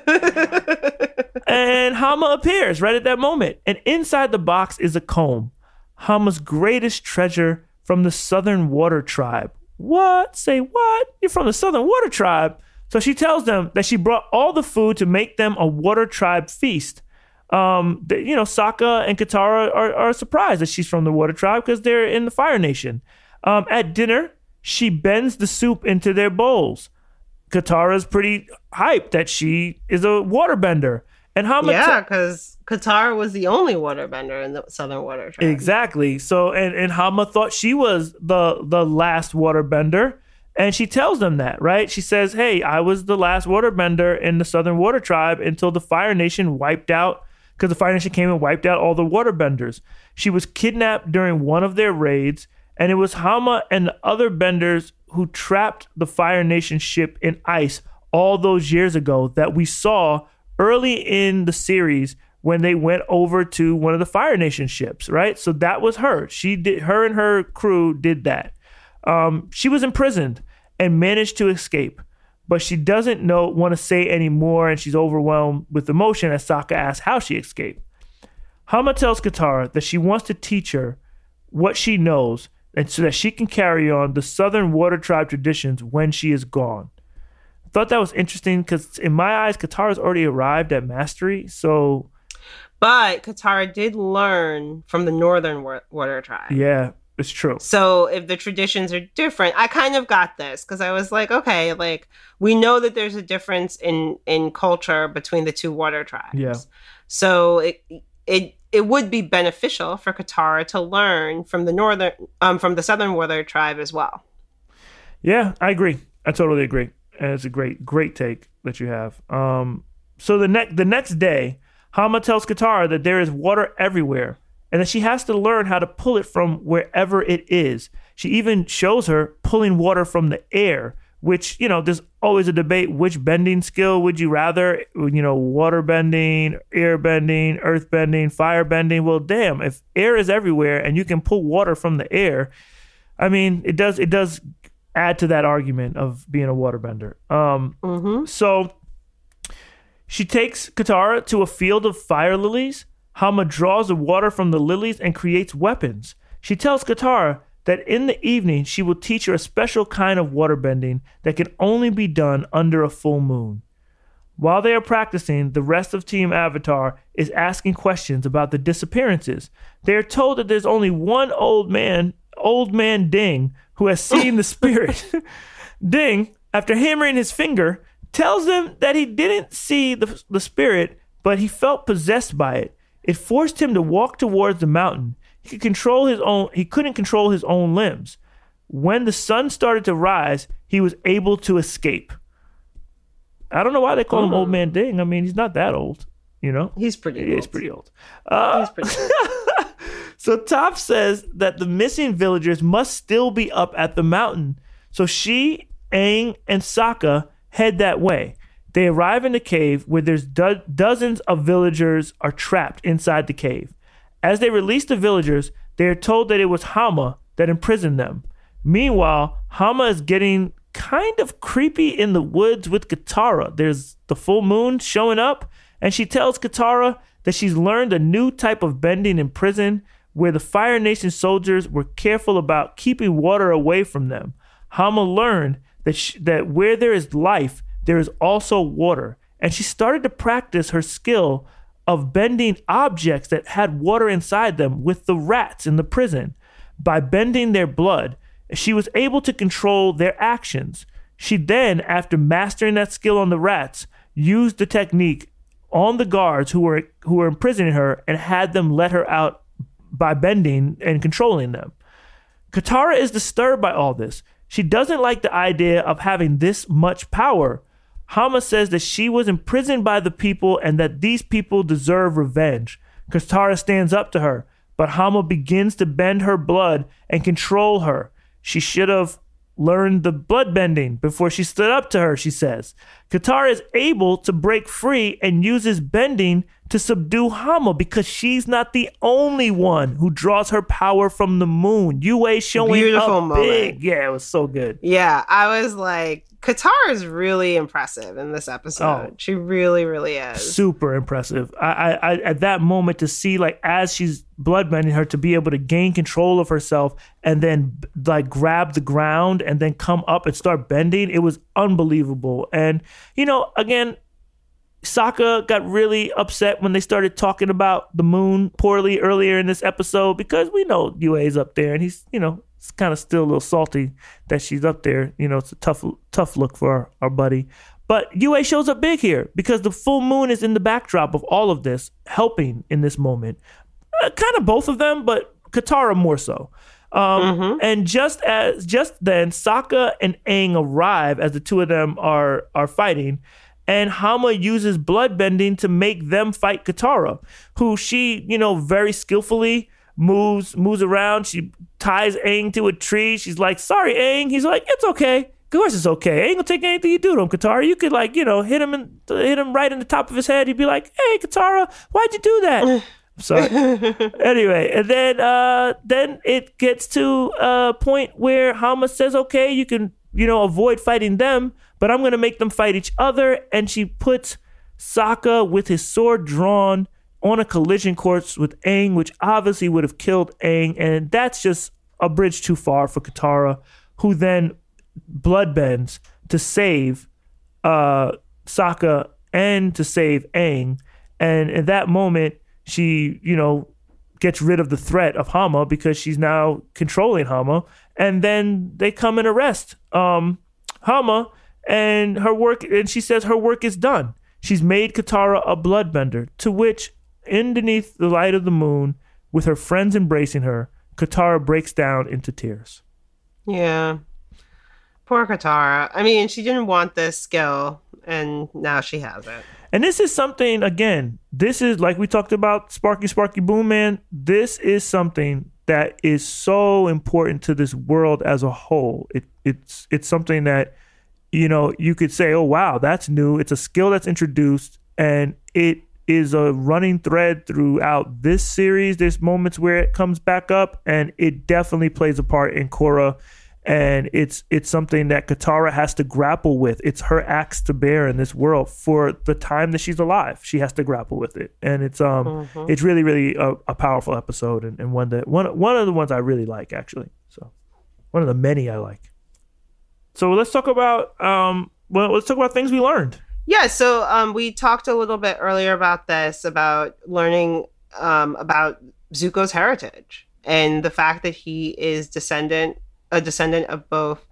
And Hama appears right at that moment. And inside the box is a comb. Hama's greatest treasure from the Southern Water Tribe. What? Say what? You're from the Southern Water Tribe? So she tells them that she brought all the food to make them a Water Tribe feast. Um, the, you know, Sokka and Katara are, are surprised that she's from the Water Tribe because they're in the Fire Nation. Um, at dinner, she bends the soup into their bowls. Katara's pretty hyped that she is a waterbender. And Hama yeah, because t- Katara was the only waterbender in the Southern Water Tribe. Exactly. So, and, and Hama thought she was the the last waterbender. And she tells them that, right? She says, hey, I was the last waterbender in the Southern Water Tribe until the Fire Nation wiped out, because the Fire Nation came and wiped out all the waterbenders. She was kidnapped during one of their raids, and it was Hama and the other benders who trapped the Fire Nation ship in ice all those years ago that we saw early in the series when they went over to one of the Fire Nation ships, right? So that was her. She did, her and her crew did that. Um, she was imprisoned and managed to escape, but she doesn't know want to say any more, and she's overwhelmed with emotion as Sokka asks how she escaped. Hama tells Katara that she wants to teach her what she knows, and so that she can carry on the Southern Water Tribe traditions when she is gone. I thought that was interesting because in my eyes, Katara's already arrived at mastery, so... But Katara did learn from the Northern Water Tribe. Yeah. It's true. So if the traditions are different, I kind of got this because I was like, okay, like we know that there's a difference in, in culture between the two water tribes. Yeah. So it it it would be beneficial for Katara to learn from the northern um from the Southern Water Tribe as well. Yeah, I agree. I totally agree. And it's a great great take that you have. Um, so the next the next day, Hama tells Katara that there is water everywhere. and that she has to learn how to pull it from wherever it is. She even shows her pulling water from the air, which, you know, there's always a debate. Which bending skill would you rather? You know, water bending, air bending, earth bending, fire bending. Well, damn, if air is everywhere and you can pull water from the air, I mean, it does it does add to that argument of being a waterbender. Um, mm-hmm. So she takes Katara to a field of fire lilies. Hama draws the water from the lilies and creates weapons. She tells Katara that in the evening she will teach her a special kind of waterbending that can only be done under a full moon. While they are practicing, the rest of Team Avatar is asking questions about the disappearances. They are told that there's only one old man, old man Ding, who has seen the spirit. Ding, after hammering his finger, tells them that he didn't see the, the spirit, but he felt possessed by it. It forced him to walk towards the mountain. He could control his own, he couldn't control his own limbs. When the sun started to rise, he was able to escape. I don't know why they call mm. him Old Man Ding. I mean, he's not that old, you know? He's pretty he old. He's pretty old. Uh, he's pretty old. So Toph says that the missing villagers must still be up at the mountain. So she, Aang, and Sokka head that way. They arrive in the cave where there's do- dozens of villagers are trapped inside the cave. As they release the villagers, they are told that it was Hama that imprisoned them. Meanwhile, Hama is getting kind of creepy in the woods with Katara. There's the full moon showing up, and she tells Katara that she's learned a new type of bending in prison where the Fire Nation soldiers were careful about keeping water away from them. Hama learned that sh- that where there is life, there is also water, and she started to practice her skill of bending objects that had water inside them with the rats in the prison. By bending their blood, she was able to control their actions. She then, after mastering that skill on the rats, used the technique on the guards who were who were imprisoning her and had them let her out by bending and controlling them. Katara is disturbed by all this. She doesn't like the idea of having this much power. Hama says that she was imprisoned by the people and that these people deserve revenge. Katara stands up to her, but Hama begins to bend her blood and control her. She should have learned the blood bending before she stood up to her, she says. Katara is able to break free and uses bending to subdue Hama because she's not the only one who draws her power from the moon. Yue showing Beautiful up moment. big. Yeah, it was so good. Yeah, I was like, Katara is really impressive in this episode. Oh, she really, really is. Super impressive. I, I, I, at that moment to see, like, as she's bloodbending her, to be able to gain control of herself and then, like, grab the ground and then come up and start bending, it was unbelievable. And, you know, again, Sokka got really upset when they started talking about the moon poorly earlier in this episode because we know Yue's up there and he's, you know, it's kind of still a little salty that she's up there. You know, it's a tough, tough look for our, our buddy. But Yue shows up big here because the full moon is in the backdrop of all of this, helping in this moment. Uh, kind of both of them, but Katara more so. Um, mm-hmm. And just as just then, Sokka and Aang arrive as the two of them are are fighting. And Hama uses bloodbending to make them fight Katara, who she, you know, very skillfully moves moves around. She ties Aang to a tree. She's like, sorry, Aang. He's like, it's okay. Of course it's okay. Aang will take anything you do to him, Katara. You could, like, you know, hit him in, hit him right in the top of his head. He'd be like, hey, Katara, why'd you do that? Sorry. Anyway, and then uh, then it gets to a point where Hama says, okay, you can, you know, avoid fighting them, but I'm going to make them fight each other. And she puts Sokka with his sword drawn on a collision course with Aang, which obviously would have killed Aang. And that's just a bridge too far for Katara, who then bloodbends to save uh, Sokka and to save Aang. And in that moment, she, you know, gets rid of the threat of Hama because she's now controlling Hama. And then they come and arrest um, Hama and her work. And she says her work is done. She's made Katara a bloodbender, to which, underneath the light of the moon, with her friends embracing her, Katara breaks down into tears. Yeah. Poor Katara. I mean, she didn't want this skill. and now she has it. And this is something, again, this is like we talked about Sparky Sparky Boom Man. This is something that is so important to this world as a whole. It, it's it's something that, you know, you could say, oh, wow, that's new. It's a skill that's introduced, and it is a running thread throughout this series. There's moments where it comes back up, and it definitely plays a part in Korra. And it's it's something that Katara has to grapple with. It's her axe to bear in this world for the time that she's alive. She has to grapple with it, and it's um mm-hmm. it's really really a, a powerful episode, and, and one that one one of the ones I really like, actually. So one of the many I like. So let's talk about um well let's talk about things we learned. Yeah. So um we talked a little bit earlier about this, about learning um about Zuko's heritage and the fact that he is descendant. a descendant of both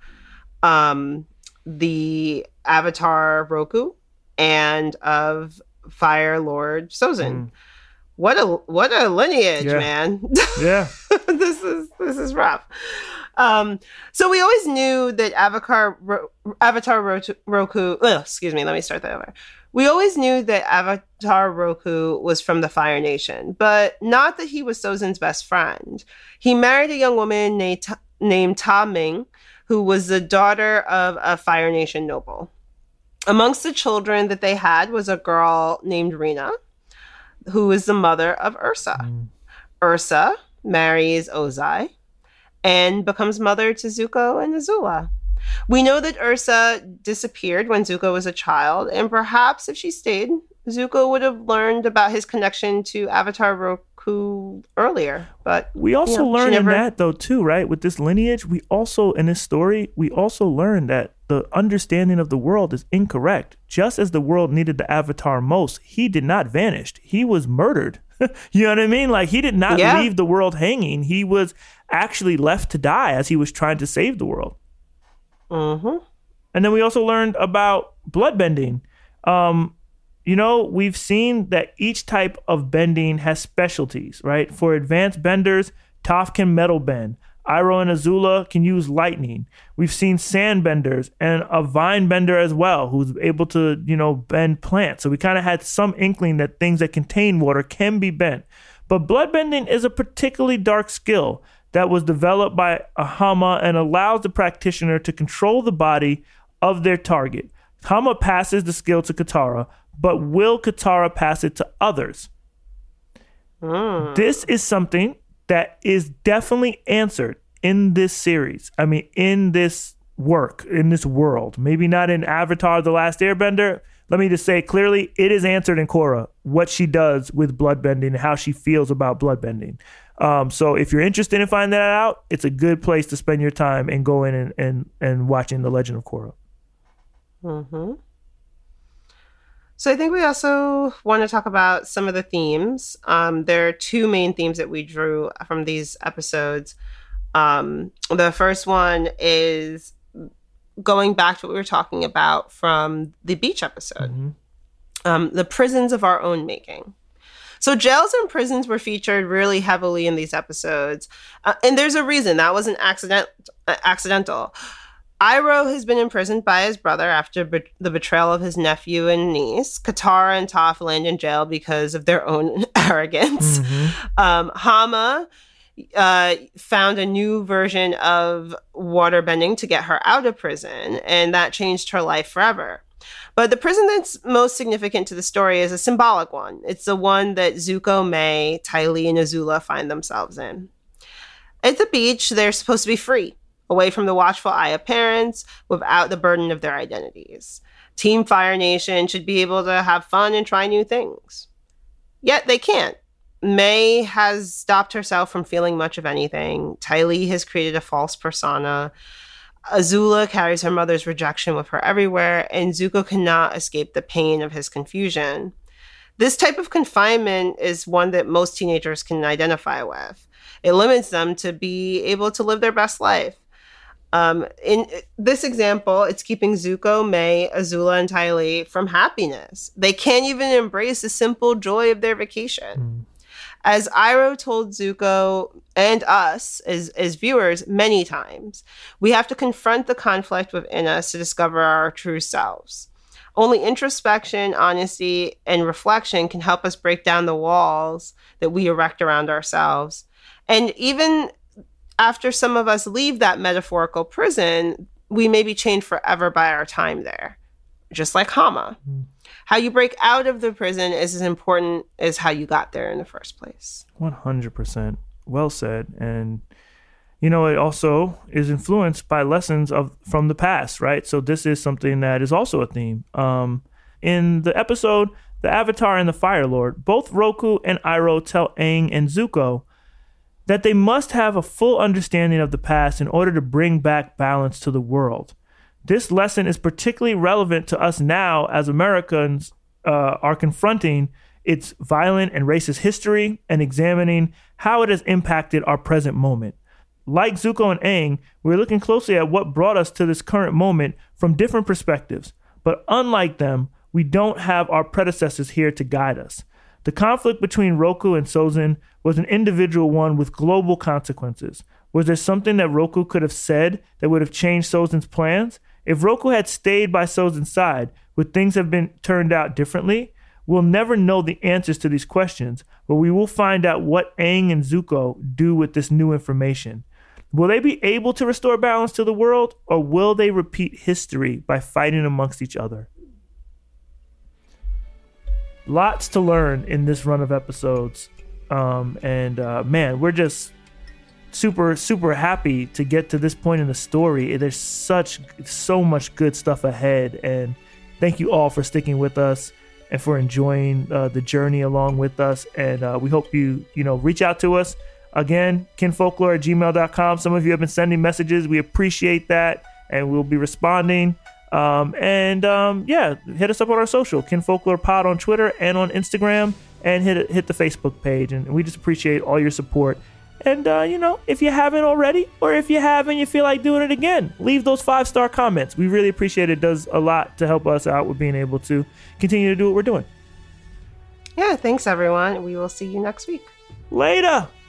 um, the Avatar Roku and of Fire Lord Sozin. Mm. What a what a lineage, yeah. man! Yeah, this is this is rough. Um, so we always knew that Avatar Ro- Avatar Ro- Roku. Ugh, excuse me. Let me start that over. We always knew that Avatar Roku was from the Fire Nation, but not that he was Sozin's best friend. He married a young woman named Ta- named Ta Ming, who was the daughter of a Fire Nation noble. Amongst the children that they had was a girl named Rena, who is the mother of Ursa. Mm. Ursa marries Ozai and becomes mother to Zuko and Azula. We know that Ursa disappeared when Zuko was a child, and perhaps if she stayed, Zuko would have learned about his connection to Avatar Roku earlier. But we also you know, learn never... in that, though, too, right? With this lineage, we also, in this story, we also learn that the understanding of the world is incorrect. Just as the world needed the Avatar most, he did not vanish. He was murdered. You know what I mean? Like, he did not yeah. leave the world hanging. He was actually left to die as he was trying to save the world. Mm-hmm. And then we also learned about bloodbending. Um, you know, we've seen that each type of bending has specialties, right? For advanced benders, Toph can metal bend. Iroh and Azula can use lightning. We've seen sand benders and a vine bender as well, who's able to, you know, bend plants. So we kind of had some inkling that things that contain water can be bent. But bloodbending is a particularly dark skill that was developed by Hama and allows the practitioner to control the body of their target. Hama passes the skill to Katara, but will Katara pass it to others? Mm. This is something that is definitely answered in this series. I mean, in this work, in this world. Maybe not in Avatar: The Last Airbender. Let me just say clearly, it is answered in Korra, what she does with bloodbending and how she feels about bloodbending. Um, so if you're interested in finding that out, it's a good place to spend your time and go in and, and, and watching The Legend of Korra. Mm-hmm. So I think we also want to talk about some of the themes. Um, there are two main themes that we drew from these episodes. Um, the first one is going back to what we were talking about from the beach episode. Mm-hmm. Um, the prisons of our own making. So jails and prisons were featured really heavily in these episodes. Uh, and there's a reason. That wasn't accident- uh, accidental. Iroh has been imprisoned by his brother after be- the betrayal of his nephew and niece. Katara and Toph land in jail because of their own arrogance. Mm-hmm. Um, Hama uh, found a new version of waterbending to get her out of prison, and that changed her life forever. But the prison that's most significant to the story is a symbolic one. It's the one that Zuko, Mai, Ty Lee, and Azula find themselves in. At the beach, they're supposed to be free, away from the watchful eye of parents, without the burden of their identities. Team Fire Nation should be able to have fun and try new things. Yet they can't. Mai has stopped herself from feeling much of anything. Ty Lee has created a false persona. Azula carries her mother's rejection with her everywhere, and Zuko cannot escape the pain of his confusion. This type of confinement is one that most teenagers can identify with. It limits them to be able to live their best life. Um, in this example, it's keeping Zuko, Mai, Azula, and Ty Lee from happiness. They can't even embrace the simple joy of their vacation. Mm. As Iroh told Zuko and us as, as viewers many times, we have to confront the conflict within us to discover our true selves. Only introspection, honesty, and reflection can help us break down the walls that we erect around ourselves. And even after some of us leave that metaphorical prison, we may be chained forever by our time there, just like Hama. Mm. How you break out of the prison is as important as how you got there in the first place. one hundred percent. Well said. And, you know, it also is influenced by lessons of from the past, right? So this is something that is also a theme. Um, in the episode, The Avatar and the Fire Lord, both Roku and Iroh tell Aang and Zuko that they must have a full understanding of the past in order to bring back balance to the world. This lesson is particularly relevant to us now as Americans uh, are confronting its violent and racist history and examining how it has impacted our present moment. Like Zuko and Aang, we're looking closely at what brought us to this current moment from different perspectives. But unlike them, we don't have our predecessors here to guide us. The conflict between Roku and Sozin was an individual one with global consequences. Was there something that Roku could have said that would have changed Sozin's plans? If Roku had stayed by Sozin's side, would things have been turned out differently? We'll never know the answers to these questions, but we will find out what Aang and Zuko do with this new information. Will they be able to restore balance to the world, or will they repeat history by fighting amongst each other? Lots to learn in this run of episodes. Um, and uh, man, we're just super, super happy to get to this point in the story. There's such, so much good stuff ahead. And thank you all for sticking with us and for enjoying uh, the journey along with us. And uh, we hope you, you know, reach out to us. Again, kinfolklore at gmail dot com. Some of you have been sending messages. We appreciate that. And we'll be responding. Um, and um, yeah, hit us up on our social, Kinfolklore Pod on Twitter and on Instagram, and hit hit the Facebook page. And we just appreciate all your support. And, uh, you know, if you haven't already, or if you have and you feel like doing it again, leave those five-star comments. We really appreciate it. It does a lot to help us out with being able to continue to do what we're doing. Yeah, thanks, everyone. We will see you next week. Later.